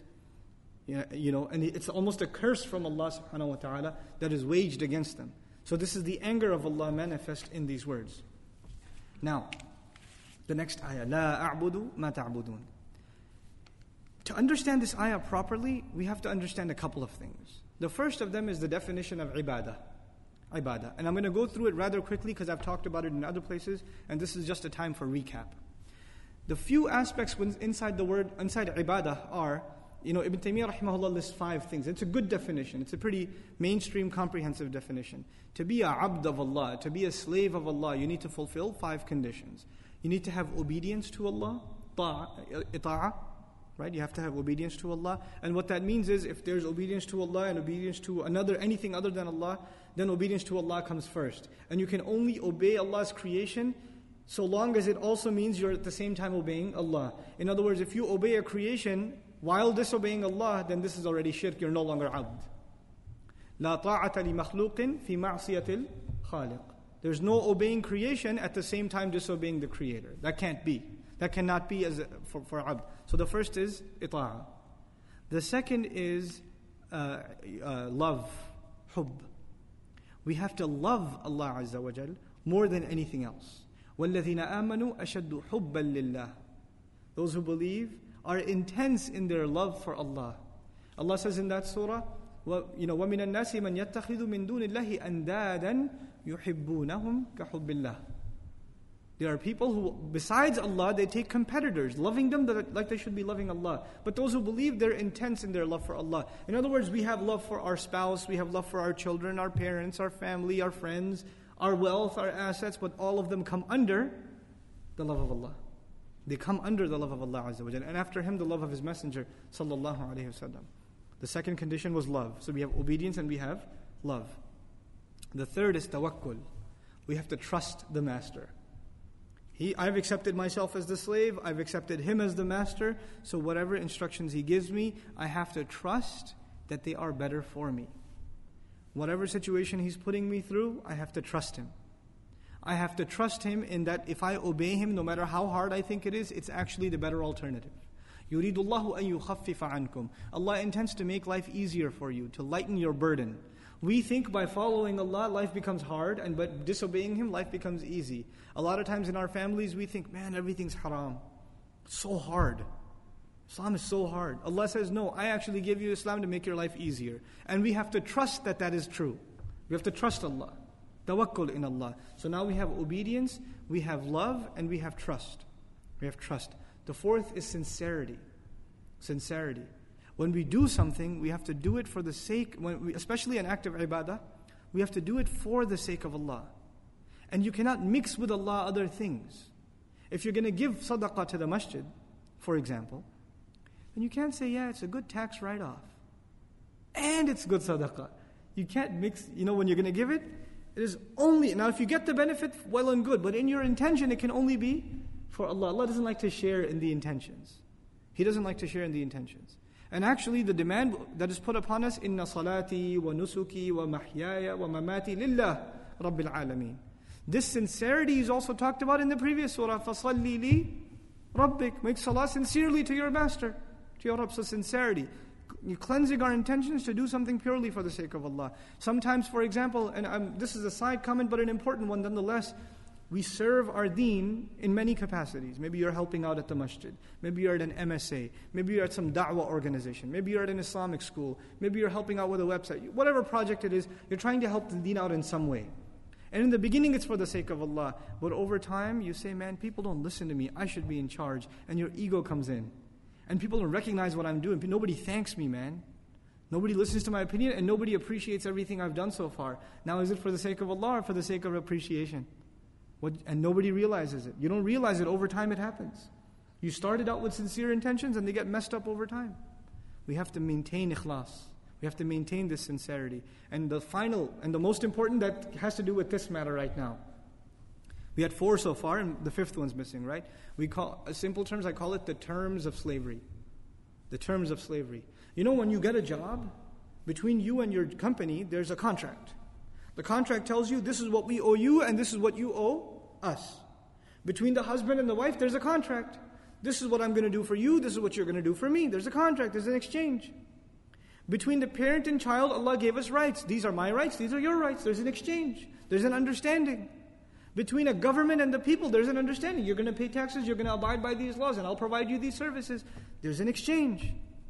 And it's almost a curse from Allah subhanahu wa ta'ala that is waged against them. So this is the anger of Allah manifest in these words. Now, the next ayah, La a'budu ma ta'budun. To understand this ayah properly, we have to understand a couple of things. The first of them is the definition of ibadah. Ibadah. And I'm going to go through it rather quickly because I've talked about it in other places, and this is just a time for recap. The few aspects inside ibadah are, Ibn Taymiyyah rahimahullah lists 5 things. It's a good definition. It's a pretty mainstream, comprehensive definition. To be a abd of Allah, to be a slave of Allah, you need to fulfill 5 conditions. You need to have obedience to Allah, ita'ah, right? You have to have obedience to Allah. And what that means is, if there's obedience to Allah and obedience to anything other than Allah, then obedience to Allah comes first. And you can only obey Allah's creation so long as it also means you're at the same time obeying Allah. In other words, if you obey a creation while disobeying Allah, then this is already shirk, you're no longer abd. لا طاعة لمخلوق في معصية الخالق. There's no obeying creation at the same time disobeying the Creator. That can't be. That cannot be for abd. So the first is ita'ah. The second is love, hubb. We have to love Allah Azza wa Jal more than anything else. وَالَّذِينَ آمَنُوا أَشَدُّ حُبًّا لِلَّهِ. Those who believe are intense in their love for Allah. Allah says in that surah, وَمِنَ النَّاسِ مَنْ يَتَّخِذُ مِن دُونِ اللَّهِ أَنْدَادًا يُحِبُّونَهُمْ كَحُبِّ اللَّهِ. There are people who, besides Allah, they take competitors, loving them like they should be loving Allah. But those who believe, they're intense in their love for Allah. In other words, we have love for our spouse, we have love for our children, our parents, our family, our friends, our wealth, our assets, but all of them come under the love of Allah. They come under the love of Allah Azza wa Jalla. And after him, the love of His Messenger, sallallahu alayhi wasallam. The second condition was love. So we have obedience and we have love. The third is tawakkul. We have to trust the master. I've accepted myself as the slave, I've accepted him as the master, so whatever instructions he gives me, I have to trust that they are better for me. Whatever situation he's putting me through, I have to trust him. I have to trust him in that if I obey him, no matter how hard I think it is, it's actually the better alternative. يُرِيدُ اللَّهُ أَن يُخَفِّفَ عَنْكُمْ. Allah intends to make life easier for you, to lighten your burden. We think by following Allah, life becomes hard, and by disobeying Him, life becomes easy. A lot of times in our families, we think, man, everything's haram. It's so hard. Islam is so hard. Allah says, no, I actually give you Islam to make your life easier. And we have to trust that that is true. We have to trust Allah. Tawakkul in Allah. So now we have obedience, we have love, and we have trust. We have trust. The fourth is sincerity. Sincerity. When we do something, we have to do it for the sake, especially an act of ibadah, we have to do it for the sake of Allah. And you cannot mix with Allah other things. If you're going to give sadaqah to the masjid, for example, then you can't say, yeah, it's a good tax write-off. And it's good sadaqah. You can't mix, when you're going to give it, it is only, now if you get the benefit, well and good, but in your intention, it can only be for Allah. Allah doesn't like to share in the intentions. He doesn't like to share in the intentions. And actually the demand that is put upon us, inna salati wa nusuki wa mahyaya wa mamati lillah rabbil alameen. This sincerity is also talked about in the previous surah, fasalli li rabbik. Make salah sincerely to your master, to your Rabb. So sincerity. You're cleansing our intentions to do something purely for the sake of Allah. Sometimes, for example, and this is a side comment but an important one nonetheless, we serve our deen in many capacities. Maybe you're helping out at the masjid. Maybe you're at an MSA. Maybe you're at some da'wah organization. Maybe you're at an Islamic school. Maybe you're helping out with a website. Whatever project it is, you're trying to help the deen out in some way. And in the beginning, it's for the sake of Allah. But over time, you say, man, people don't listen to me. I should be in charge. And your ego comes in. And people don't recognize what I'm doing. Nobody thanks me, man. Nobody listens to my opinion, and nobody appreciates everything I've done so far. Now, is it for the sake of Allah or for the sake of appreciation? And nobody realizes it. You don't realize it. Over time it happens. You started out with sincere intentions and they get messed up over time. We have to maintain ikhlas. We have to maintain this sincerity. And the final and the most important that has to do with this matter right now. We had 4 so far and the 5th one's missing, right? We call, in simple terms, I call it the terms of slavery. The terms of slavery. When you get a job, between you and your company, there's a contract. The contract tells you this is what we owe you and this is what you owe us. Between the husband and the wife, there's a contract. This is what I'm going to do for you, this is what you're going to do for me. There's a contract, there's an exchange. Between the parent and child, Allah gave us rights. These are my rights, these are your rights. There's an exchange. There's an understanding. Between a government and the people, there's an understanding. You're going to pay taxes, you're going to abide by these laws, and I'll provide you these services. There's an exchange.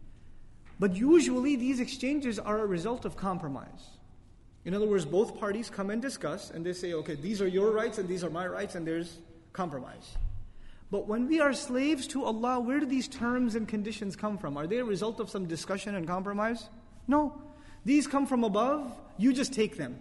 But usually these exchanges are a result of compromise. In other words, both parties come and discuss, and they say, okay, these are your rights and these are my rights, and there's compromise. But when we are slaves to Allah, where do these terms and conditions come from? Are they a result of some discussion and compromise? No. These come from above, you just take them.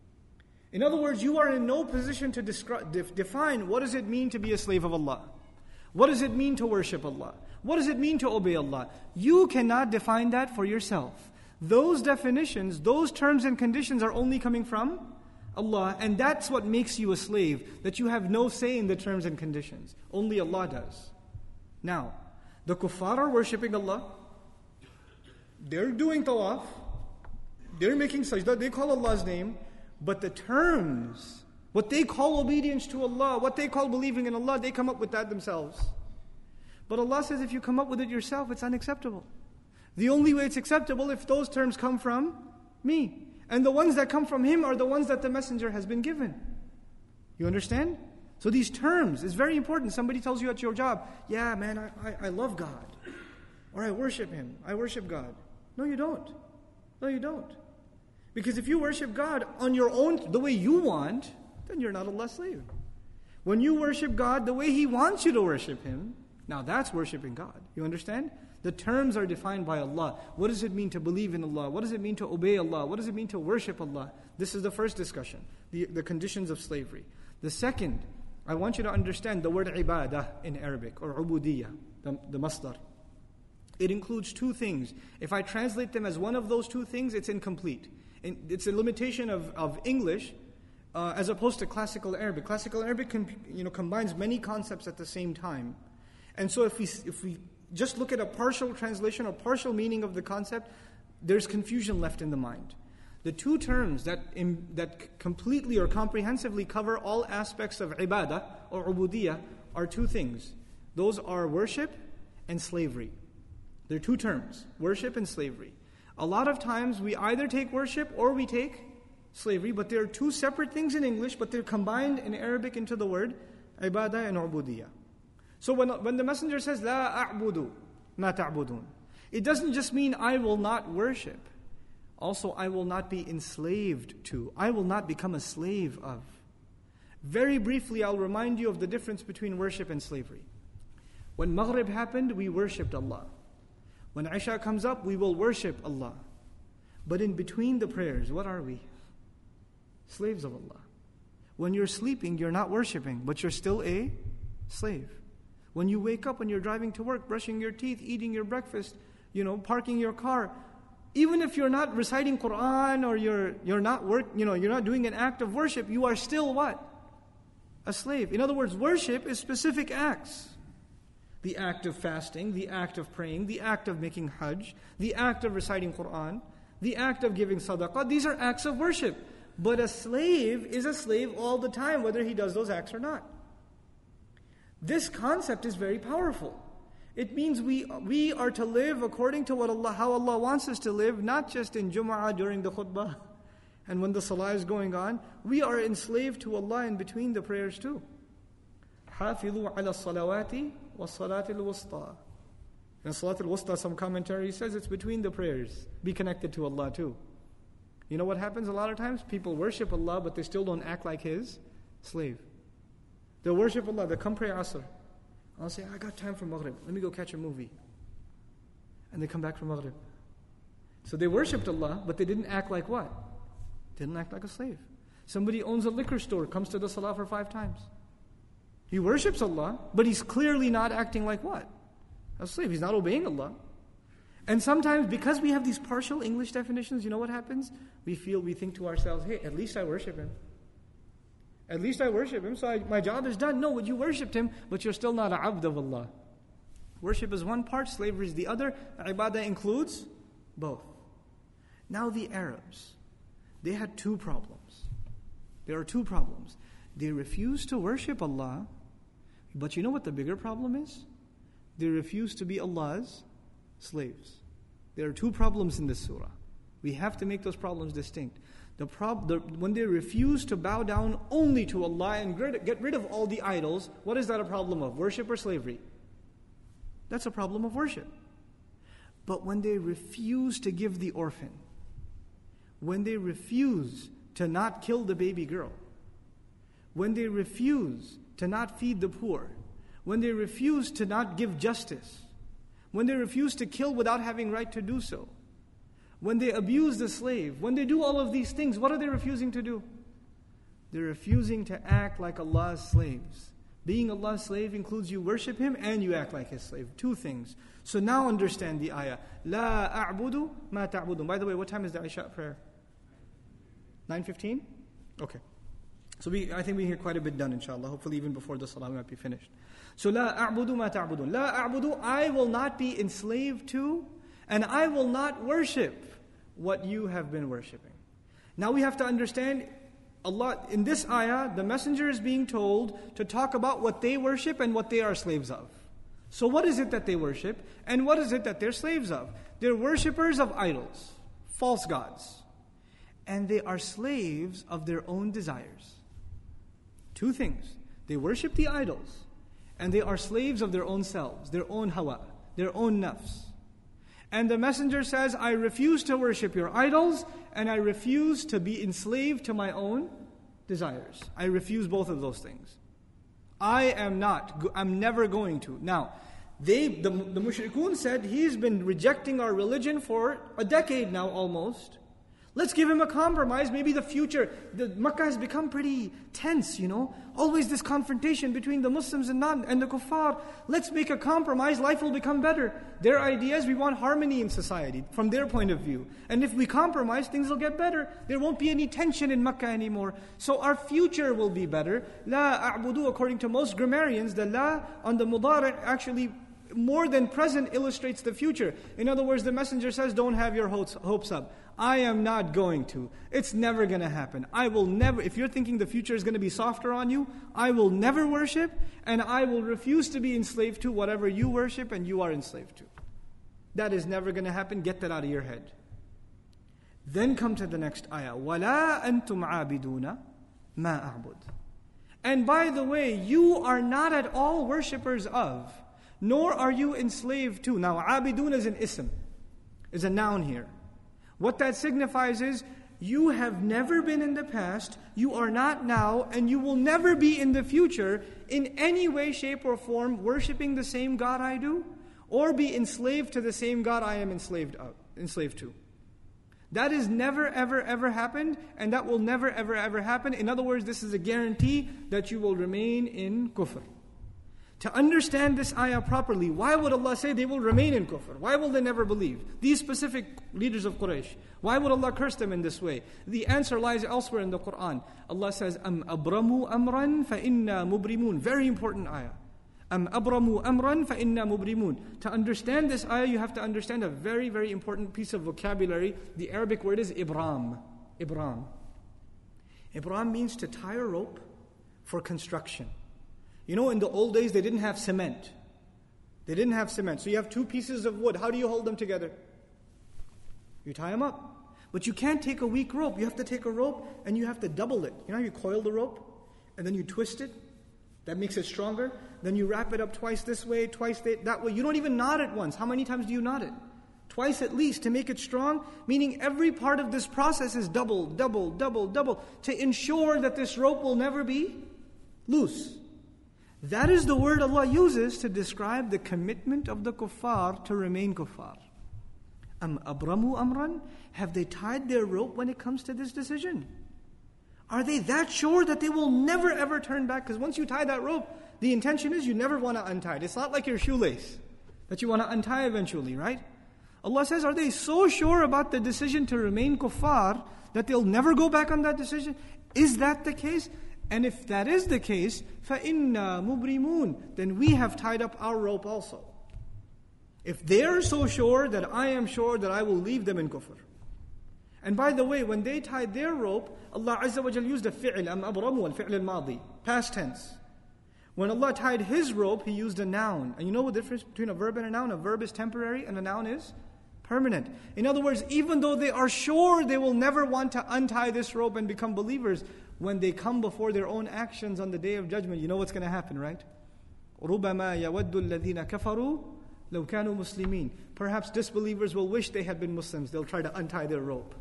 In other words, you are in no position to define what does it mean to be a slave of Allah. What does it mean to worship Allah? What does it mean to obey Allah? You cannot define that for yourself. Those definitions, those terms and conditions are only coming from Allah, and that's what makes you a slave, that you have no say in the terms and conditions. Only Allah does. Now, the kuffar are worshipping Allah. They're doing tawaf. They're making sajda. They call Allah's name. But the terms What they call obedience to Allah, what they call believing in Allah, they come up with that themselves. But Allah says if you come up with it yourself, it's unacceptable. The only way it's acceptable if those terms come from me. And the ones that come from Him are the ones that the messenger has been given. You understand? So these terms is very important. Somebody tells you at your job, yeah man, I love God. Or I worship Him. I worship God. No you don't. No you don't. Because if you worship God on your own, the way you want, then you're not Allah's slave. When you worship God the way He wants you to worship Him, now that's worshiping God. You understand? The terms are defined by Allah. What does it mean to believe in Allah? What does it mean to obey Allah? What does it mean to worship Allah? This is the first discussion, the conditions of slavery. The second, I want you to understand the word ibadah in Arabic, or ubudiyya, the masdar. It includes two things. If I translate them as one of those two things, it's incomplete. It's a limitation of English as opposed to classical Arabic. Classical Arabic combines many concepts at the same time. And so if we just look at a partial translation or partial meaning of the concept, there's confusion left in the mind. The two terms that completely or comprehensively cover all aspects of ibadah or ubudiyah are two things. Those are worship and slavery. They're two terms, worship and slavery. A lot of times we either take worship or we take slavery, but they're two separate things in English, but they're combined in Arabic into the word ibadah and ubudiyah. So when the messenger says, La a'budu ma ta'budun, it doesn't just mean I will not worship. Also, I will not be enslaved to. I will not become a slave of. Very briefly, I'll remind you of the difference between worship and slavery. When Maghrib happened, we worshipped Allah. When Isha comes up, we will worship Allah. But in between the prayers, what are we? Slaves of Allah. When you're sleeping, you're not worshiping, but you're still a slave. When you wake up, when you're driving to work, brushing your teeth, eating your breakfast, parking your car, even if you're not reciting Quran or you're not doing an act of worship, you are still what? A slave. In other words, worship is specific acts. The act of fasting, the act of praying, the act of making hajj, the act of reciting Quran, the act of giving sadaqah. These are acts of worship. But a slave is a slave all the time, whether he does those acts or not. This concept is very powerful. It means we are to live according to how Allah wants us to live, not just in Jum'ah during the khutbah and when the salah is going on. We are enslaved to Allah in between the prayers too. حَافِظُوا عَلَى الصَّلَوَاتِ وَالصَّلَاةِ الْوُسْطَى. In Salat al-Wusta, some commentary says it's between the prayers. Be connected to Allah too. You know what happens a lot of times? People worship Allah, but they still don't act like His slave. They worship Allah, they come pray Asr. I'll say, I got time for Maghrib. Let me go catch a movie. And they come back from Maghrib. So they worshipped Allah, but they didn't act like what? Didn't act like a slave. Somebody owns a liquor store, comes to the salah for 5 times. He worships Allah, but he's clearly not acting like what? A slave. He's not obeying Allah. And sometimes, because we have these partial English definitions, you know what happens? We think to ourselves, hey, at least I worship Him. At least I worship Him, so my job is done. No, you worshipped Him, but you're still not a abd of Allah. Worship is one part, slavery is the other. Ibadah includes both. Now the Arabs, they had 2 problems. There are 2 problems. They refused to worship Allah, but you know what the bigger problem is? They refused to be Allah's slaves. There are 2 problems in this surah. We have to make those problems distinct. When they refuse to bow down only to Allah and get rid of all the idols, what is that a problem of? Worship or slavery? That's a problem of worship. But when they refuse to give the orphan, when they refuse to not kill the baby girl, when they refuse to not feed the poor, when they refuse to not give justice, when they refuse to kill without having right to do so, when they abuse the slave, when they do all of these things, what are they refusing to do? They're refusing to act like Allah's slaves. Being Allah's slave includes you worship Him and you act like His slave. 2 things. So now understand the ayah. La a'budu ma ta'budun. By the way, what time is the Isha prayer? 9:15? Okay. So I think we hear quite a bit done, inshallah. Hopefully even before the salah we might be finished. So la a'budu ma ta'budun. La a'budu, I will not be enslaved to, and I will not worship what you have been worshipping. Now we have to understand, Allah, in this ayah, the messenger is being told to talk about what they worship and what they are slaves of. So what is it that they worship and what is it that they're slaves of? They're worshippers of idols, false gods. And they are slaves of their own desires. Two things. They worship the idols and they are slaves of their own selves, their own hawa, their own nafs. And the messenger says, I refuse to worship your idols and I refuse to be enslaved to my own desires. I refuse both of those things. I'm never going to. Now, the mushrikun said, he's been rejecting our religion for a decade now almost. Let's give him a compromise, maybe the future. Makkah has become pretty tense, Always this confrontation between the Muslims and the kuffar. Let's make a compromise, life will become better. Their idea is we want harmony in society, from their point of view. And if we compromise, things will get better. There won't be any tension in Makkah anymore. So our future will be better. La a'budu, according to most grammarians, the la on the mudari' actually more than present illustrates the future. In other words, the messenger says, don't have your hopes up. I am not going to. It's never going to happen. I will never, if you're thinking the future is going to be softer on you, I will never worship and I will refuse to be enslaved to whatever you worship and you are enslaved to. That is never going to happen. Get that out of your head. Then come to the next ayah. وَلَا أَنْتُمْ عَابِدُونَ مَا أَعْبُدُ. And by the way, you are not at all worshippers of, nor are you enslaved to. Now, abidun is an ism, is a noun here. What that signifies is, you have never been in the past, you are not now, and you will never be in the future in any way, shape, or form worshipping the same God I do, or be enslaved to the same God I am enslaved to. That has never, ever, ever happened, and that will never, ever, ever happen. In other words, this is a guarantee that you will remain in kufr. To understand this ayah properly, why would Allah say they will remain in kufr? Why will they never believe? These specific leaders of Quraysh. Why would Allah curse them in this way? The answer lies elsewhere in the Quran. Allah says, Am abramu amran fa inna mubrimun. Very important ayah. Am abramu amran fa inna mubrimun. To understand this ayah, you have to understand a very, very important piece of vocabulary. The Arabic word is ibram. Ibram. Ibram means to tie a rope for construction. In the old days, they didn't have cement. They didn't have cement. So you have two pieces of wood. How do you hold them together? You tie them up. But you can't take a weak rope. You have to take a rope and you have to double it. You coil the rope and then you twist it. That makes it stronger. Then you wrap it up twice this way, twice that way. You don't even knot it once. How many times do you knot it? Twice at least to make it strong. Meaning every part of this process is double, double, double, double. To ensure that this rope will never be loose. That is the word Allah uses to describe the commitment of the kuffar to remain kuffar. Am abramu amran? Have they tied their rope when it comes to this decision? Are they that sure that they will never ever turn back? Because once you tie that rope, the intention is you never want to untie it. It's not like your shoelace that you want to untie eventually, right? Allah says, are they so sure about the decision to remain kuffar that they'll never go back on that decision? Is that the case? And if that is the case, فَإِنَّا مُبْرِمُونَ, then we have tied up our rope also. If they are so sure, that I am sure that I will leave them in kufr. And by the way, when they tied their rope, Allah Azza wa Jal used a fi'l, am abramu, al-fi'l al-madi, past tense. When Allah tied His rope, He used a noun. And you know the difference between a verb and a noun? A verb is temporary and a noun is permanent. In other words, even though they are sure they will never want to untie this rope and become believers, when they come before their own actions on the Day of Judgment, you know what's going to happen, right? رُبَمَا يَوَدُّ الَّذِينَ كَفَرُوا لَوْ كَانُوا مُسْلِمِينَ. Perhaps disbelievers will wish they had been Muslims. They'll try to untie their rope.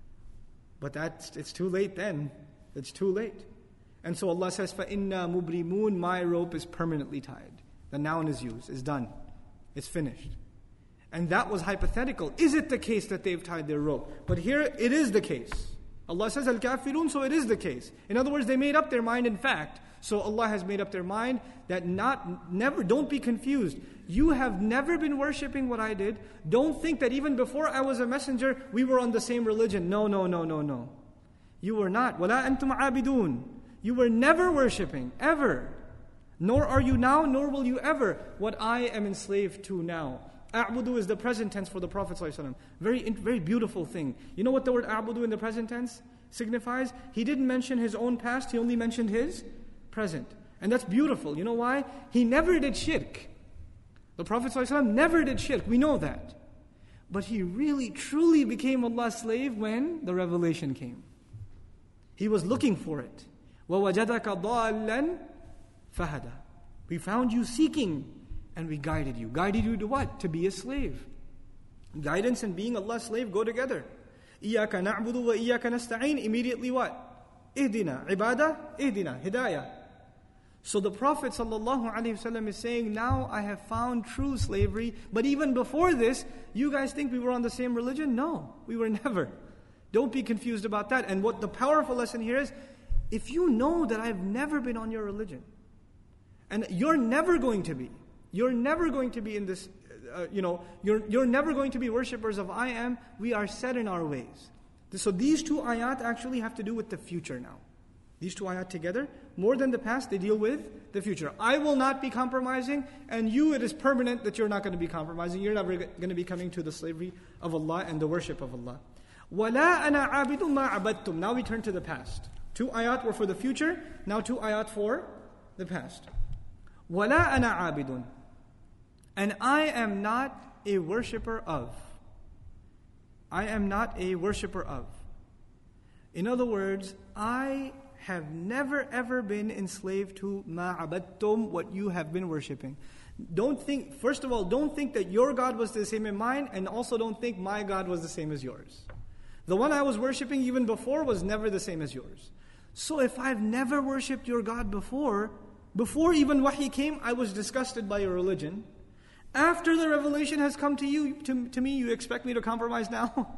But it's too late then. It's too late. And so Allah says, فَإِنَّا مُبْرِمُونَ, my rope is permanently tied. The noun is used. It's done. It's finished. And that was hypothetical. Is it the case that they've tied their rope? But here it is the case. Allah says, Al-Kafirun, so it is the case. In other words, they made up their mind in fact. So Allah has made up their mind that don't be confused. You have never been worshipping what I did. Don't think that even before I was a messenger, we were on the same religion. No. You were not. وَلَا أَنْتُمْ عَابِدُونَ. You were never worshipping, ever. Nor are you now, nor will you ever, what I am enslaved to now. A'budu is the present tense for the Prophet ﷺ. Very beautiful thing. You know what the word a'budu in the present tense? signifies he didn't mention his own past, he only mentioned his present. And that's beautiful. You know why? He never did shirk. The Prophet ﷺ never did shirk. We know that. But he really, truly became Allah's slave when the revelation came. He was looking for it. وَوَجَدَكَ ضَالًّا فَهَدَى. We found you seeking and we guided you. Guided you to what? To be a slave. Guidance and being Allah's slave go together. إِيَّاكَ نَعْبُدُ وَإِيَّاكَ نَسْتَعِينَ. Immediately what? إِهْدِنَا. Ibadah, إِهْدِنَا. Hidayah. So the Prophet ﷺ is saying, now I have found true slavery. But even before this, you guys think we were on the same religion? No, we were never. Don't be confused about that. And what the powerful lesson here is, if you know that I've never been on your religion, and you're never going to be in this, you're never going to be worshippers of I am, we are set in our ways. So these two ayat actually have to do with the future now. These two ayat together, more than the past, they deal with the future. I will not be compromising, and you, it is permanent that you're not going to be compromising. You're never going to be coming to the slavery of Allah and the worship of Allah. وَلَا أَنَا عَابِدٌ مَا عَبَدْتُمْ. Now we turn to the past. 2 ayat were for the future, now 2 ayat for the past. وَلَا أَنَا عَابِدٌ. And I am not a worshipper of. I am not a worshipper of. In other words, I have never ever been enslaved to ma abadtum, what you have been worshipping. First of all, don't think that your God was the same as mine, and also don't think my God was the same as yours. The one I was worshipping even before was never the same as yours. So if I've never worshipped your God before even wahi came, I was disgusted by your religion. After the revelation has come to me, you expect me to compromise now?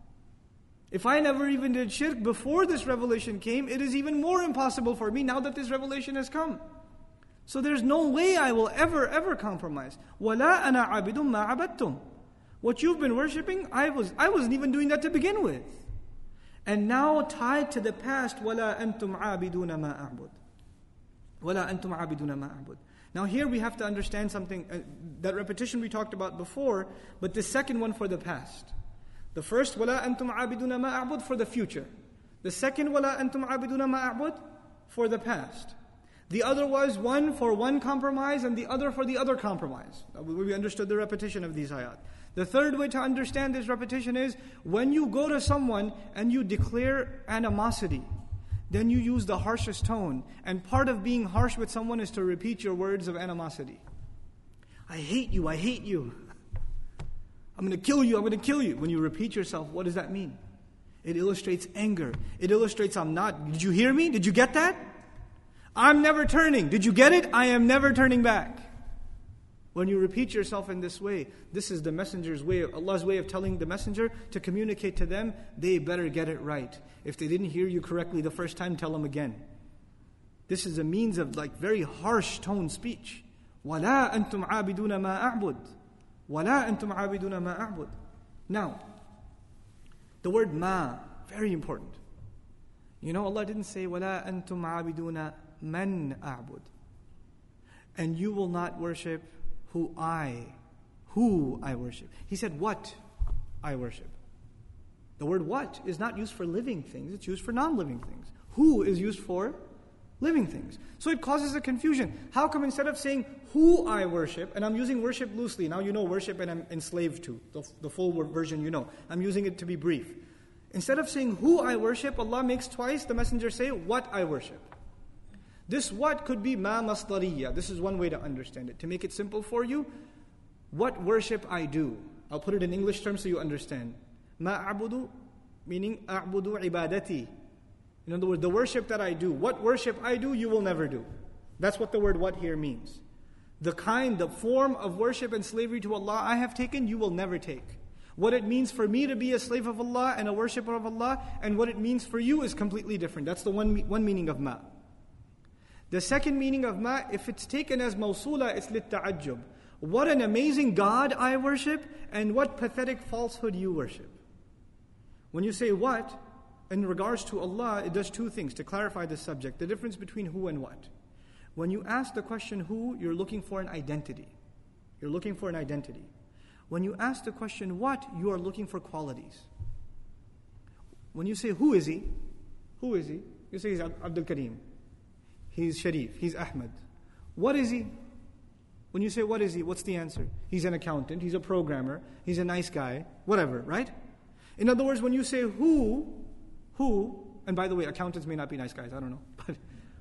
If I never even did shirk before this revelation came, it is even more impossible for me now that this revelation has come. So there's no way I will ever compromise. وَلَا أَنَا عَابِدٌ مَا عَبَدْتُمْ. What you've been worshipping, I wasn't even doing that to begin with. And now tied to the past, وَلَا أَنْتُمْ عَابِدُونَ مَا أَعْبُدُ. وَلَا أَنْتُمْ عَابِدُونَ مَا أَعْبُدُ. Now here we have to understand something, that repetition we talked about before, but the second one for the past. The first, وَلَا أَنْتُمْ عَابِدُونَ مَا أَعْبُدُ, for the future. The second, وَلَا أَنْتُمْ عَابِدُونَ مَا أَعْبُدُ, for the past. The other was one for one compromise and the other for the other compromise. We understood the repetition of these ayat. The third way to understand this repetition is, when you go to someone and you declare animosity, then you use the harshest tone. And part of being harsh with someone is to repeat your words of animosity. I hate you, I hate you. I'm going to kill you, I'm going to kill you. When you repeat yourself, what does that mean? It illustrates anger. It illustrates I'm not. Did you hear me? Did you get that? I'm never turning. Did you get it? I am never turning back. When you repeat yourself in this way, this is the messenger's way, Allah's way of telling the messenger to communicate to them, they better get it right. If they didn't hear you correctly the first time, tell them again. This is a means of very harsh tone speech. وَلَا أَنْتُمْ عَابِدُونَ مَا أَعْبُدُ. وَلَا أَنْتُمْ عَابِدُونَ مَا أَعْبُدُ. Now, the word ma, very important. Allah didn't say, وَلَا أَنْتُمْ عَابِدُونَ مَنْ أَعْبُدُ. And you will not worship who I worship. He said, what I worship. The word what is not used for living things, it's used for non-living things. Who is used for living things. So it causes a confusion. How come instead of saying who I worship, and I'm using worship loosely, now you know worship and I'm enslaved to, the full version you know. I'm using it to be brief. Instead of saying who I worship, Allah makes twice the messenger say what I worship. This what could be ma masdariya. This is one way to understand it. To make it simple for you, what worship I do. I'll put it in English terms so you understand. Ma a'budu, meaning a'budu ibadati. In other words, the worship that I do. What worship I do, you will never do. That's what the word what here means. The form of worship and slavery to Allah I have taken, you will never take. What it means for me to be a slave of Allah and a worshipper of Allah, and what it means for you is completely different. That's the one meaning of ma. The second meaning of ma, if it's taken as mawsula, it's litta'ajjub. What an amazing God I worship, and what pathetic falsehood you worship. When you say what, in regards to Allah, it does two things to clarify this subject. The difference between who and what. When you ask the question who, you're looking for an identity. You're looking for an identity. When you ask the question what, you are looking for qualities. When you say who is he, Who is he? You say he's Abdul Karim. He's Sharif. He's Ahmed. What is he? When you say what is he, what's the answer? He's an accountant. He's a programmer. He's a nice guy. Whatever, right? In other words, when you say who, and by the way, accountants may not be nice guys, I don't know. But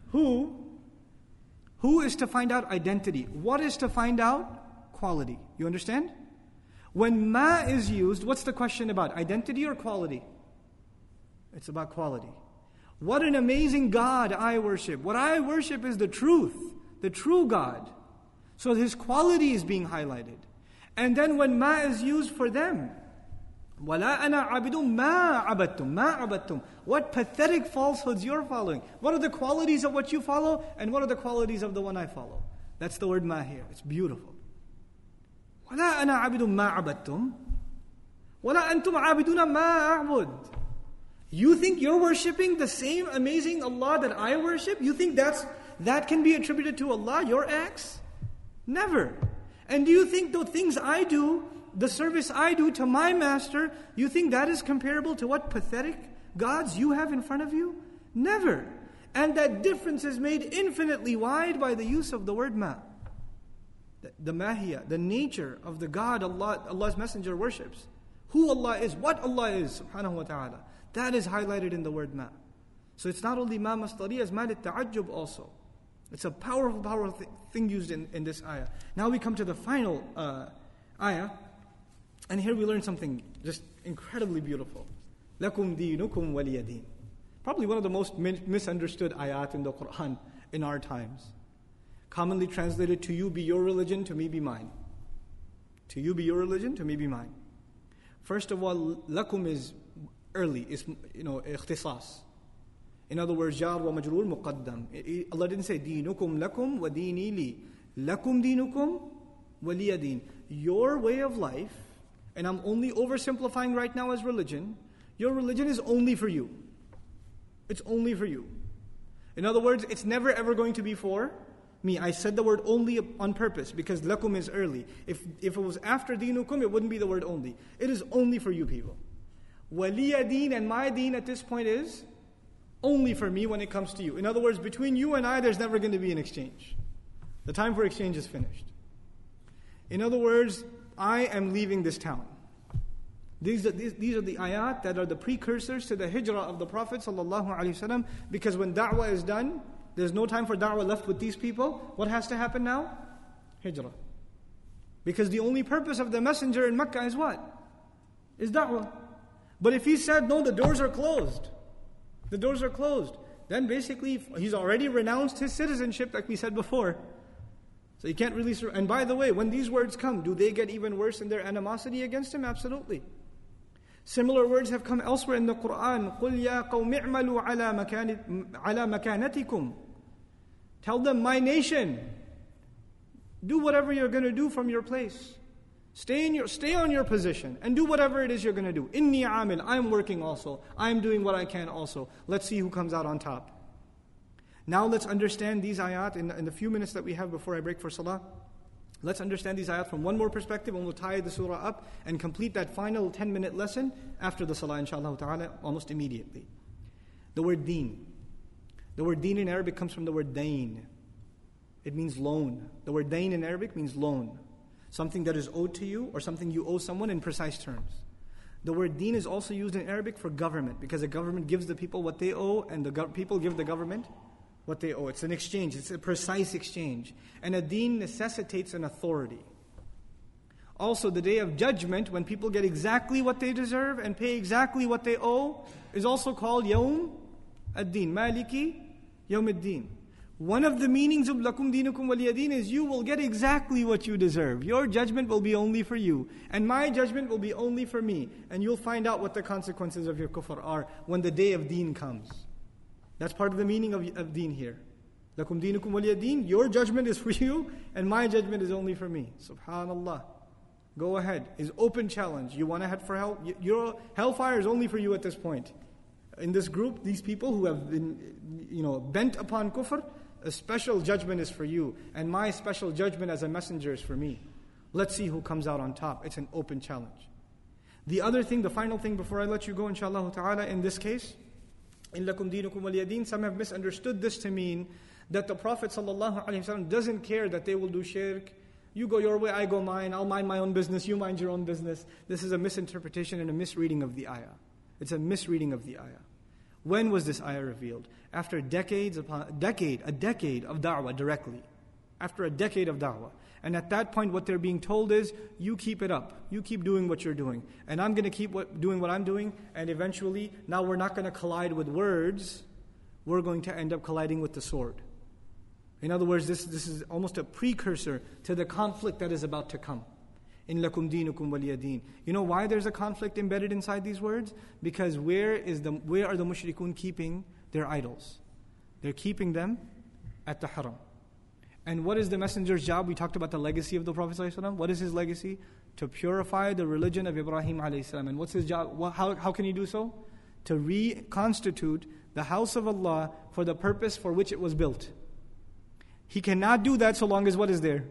who is to find out identity? What is to find out? Quality. You understand? When ma is used, what's the question about? Identity or quality? It's about quality. What an amazing God I worship. What I worship is the truth, the true God. So His quality is being highlighted. And then when ma is used for them, وَلَا أَنَا عَبِدٌ مَا عَبَدْتُمْ. What pathetic falsehoods you're following. What are the qualities of what you follow, and what are the qualities of the one I follow? That's the word ma here. It's beautiful. وَلَا أَنَا عَبِدٌ مَا عَبَدْتُمْ وَلَا أَنْتُمْ عَابِدُونَ مَا أَعْبُدُ. You think you're worshipping the same amazing Allah that I worship? You think that can be attributed to Allah, your acts? Never. And do you think the things I do, the service I do to my master, you think that is comparable to what pathetic gods you have in front of you? Never. And that difference is made infinitely wide by the use of the word ma. The mahiyya, the nature of the God Allah's messenger worships. Who Allah is, what Allah is, subhanahu wa ta'ala. That is highlighted in the word ma. So it's not only ma masdariya, it's ma lit-ta'ajjub also. It's a powerful thing used in this ayah. Now we come to the final ayah. And here we learn something just incredibly beautiful. لَكُمْ دِينُكُمْ وَلِيَ دِينٍ. Probably one of the most misunderstood ayat in the Quran in our times. Commonly translated, to you be your religion, to me be mine. To you be your religion, to me be mine. First of all, lakum is early, is ikhtisas. In other words, jar wa majroor muqaddam. Allah didn't say dinukum lakum wa dini li. Lakum dinukum wa liya din. Your way of life, and I'm only oversimplifying right now as religion, your religion is only for you. It's only for you. In other words, it's never ever going to be for me. I said the word only on purpose because lakum is early. If it was after dinukum, it wouldn't be the word only. It is only for you people. Waliya deen, and my deen at this point is only for me when it comes to you. In other words, between you and I, there's never going to be an exchange. The time for exchange is finished. In other words, I am leaving this town. These are the ayat that are the precursors to the hijrah of the Prophet ﷺ, because when da'wah is done, there's no time for da'wah left with these people. What has to happen now? Hijrah. Because the only purpose of the messenger in Mecca is what? Is da'wah. But if he said, no, the doors are closed, then basically he's already renounced his citizenship, like we said before. So he can't really and by the way, when these words come, do they get even worse in their animosity against him? Absolutely. Similar words have come elsewhere in the Quran. قُلْ يَا قَوْمِ اعْمَلُوا عَلَى مَكَانَتِكُمْ. Tell them, my nation, do whatever you're going to do from your place. Stay on your position and do whatever it is you're going to do. Inni amil, I'm working also. I'm doing what I can also. Let's see who comes out on top. Now let's understand these ayat in the few minutes that we have before I break for salah. Let's understand these ayat from one more perspective, and we'll tie the surah up and complete that final 10-minute lesson after the salah, inshallah ta'ala, almost immediately. The word deen. The word deen in Arabic comes from the word dain. It means loan. The word dain in Arabic means loan. Something that is owed to you or something you owe someone in precise terms. The word deen is also used in Arabic for government, because the government gives the people what they owe and the people give the government what they owe. It's an exchange. It's a precise exchange. And a deen necessitates an authority. Also, the day of judgment, when people get exactly what they deserve and pay exactly what they owe, is also called Yawm ad-Din. Maliki Yawm ad-Din. One of the meanings of lakum dinukum waliya din is you will get exactly what you deserve. Your judgment will be only for you. And my judgment will be only for me. And you'll find out what the consequences of your kufr are when the day of deen comes. That's part of the meaning of deen here. Lakum dinukum waliya din. Your judgment is for you, and my judgment is only for me. Subhanallah. Go ahead. Is open challenge. You want to head for hell? Your hellfire is only for you at this point. In this group, these people who have been, bent upon kufr, a special judgment is for you, and my special judgment as a messenger is for me. Let's see who comes out on top. It's an open challenge. The other thing, the final thing before I let you go, inshallah ta'ala, in this case, إِن لَكُمْ دِينُكُمْ وَلِيَ دِينٍ. Some have misunderstood this to mean that the Prophet ﷺ doesn't care that they will do shirk. You go your way, I go mine, I'll mind my own business, you mind your own business. This is a misinterpretation and a misreading of the ayah. It's a misreading of the ayah. When was this ayah revealed? After decades upon a decade of da'wah directly. After a decade of da'wah. And at that point what they're being told is, you keep it up. You keep doing what you're doing. And I'm going to keep doing what I'm doing. And eventually, now we're not going to collide with words. We're going to end up colliding with the sword. In other words, this is almost a precursor to the conflict that is about to come. In lakum dinukum waliya din. You know why there's a conflict embedded inside these words? Because where are the mushrikun keeping their idols? They're keeping them at the haram. And what is the messenger's job? We talked about the legacy of the Prophet ﷺ. What is his legacy? To purify the religion of Ibrahim ﷺ. And what's his job? How can he do so? To reconstitute the house of Allah for the purpose for which it was built. He cannot do that so long as what is there?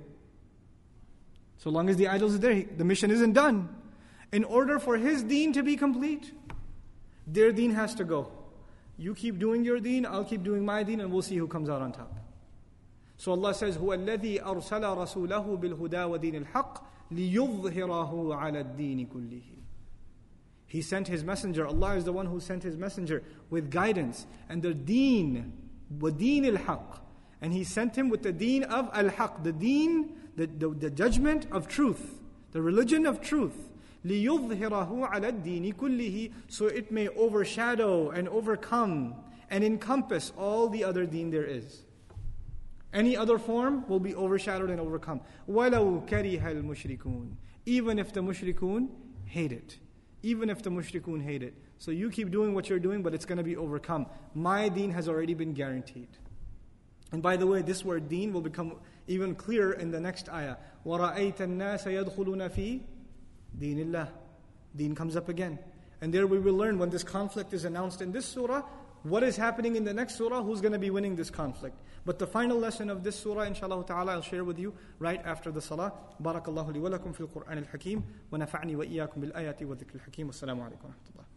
So long as the idols are there, the mission isn't done. In order for his deen to be complete, their deen has to go. You keep doing your deen, I'll keep doing my deen, and we'll see who comes out on top. So Allah says, هُوَ الَّذِي أَرْسَلَ رَسُولَهُ بِالْهُدَى وَدِينِ الْحَقِّ لِيُظْهِرَهُ عَلَى الدِّينِ كُلِّهِ. He sent His messenger. Allah is the one who sent His messenger with guidance and the deen, وَدِينِ الْحَقِّ. And He sent him with the deen of al-haq, the deen, the judgment of truth, the religion of truth. لِيُظْهِرَهُ عَلَى الدِّينِ كُلِّهِ. So it may overshadow and overcome and encompass all the other deen there is. Any other form will be overshadowed and overcome. وَلَوْ كَرِهَ الْمُشْرِكُونَ. Even if the mushrikun hate it. Even if the mushrikun hate it. So you keep doing what you're doing, but it's going to be overcome. My deen has already been guaranteed. And by the way, this word deen will become even clearer in the next ayah. وَرَأَيْتَ النَّاسَ يَدْخُلُونَ فِي دِينِ اللَّهِ. Deen comes up again. And there we will learn when this conflict is announced in this surah, what is happening in the next surah, who's going to be winning this conflict. But the final lesson of this surah, inshallah ta'ala, I'll share with you right after the salah. Barakallahu li wa lakum fil Qur'an al-Hakim, wa nafa'ni wa iyyakum bil ayati wa dhikr al-Hakim. Wassalamu alaikum wa rahmatullah.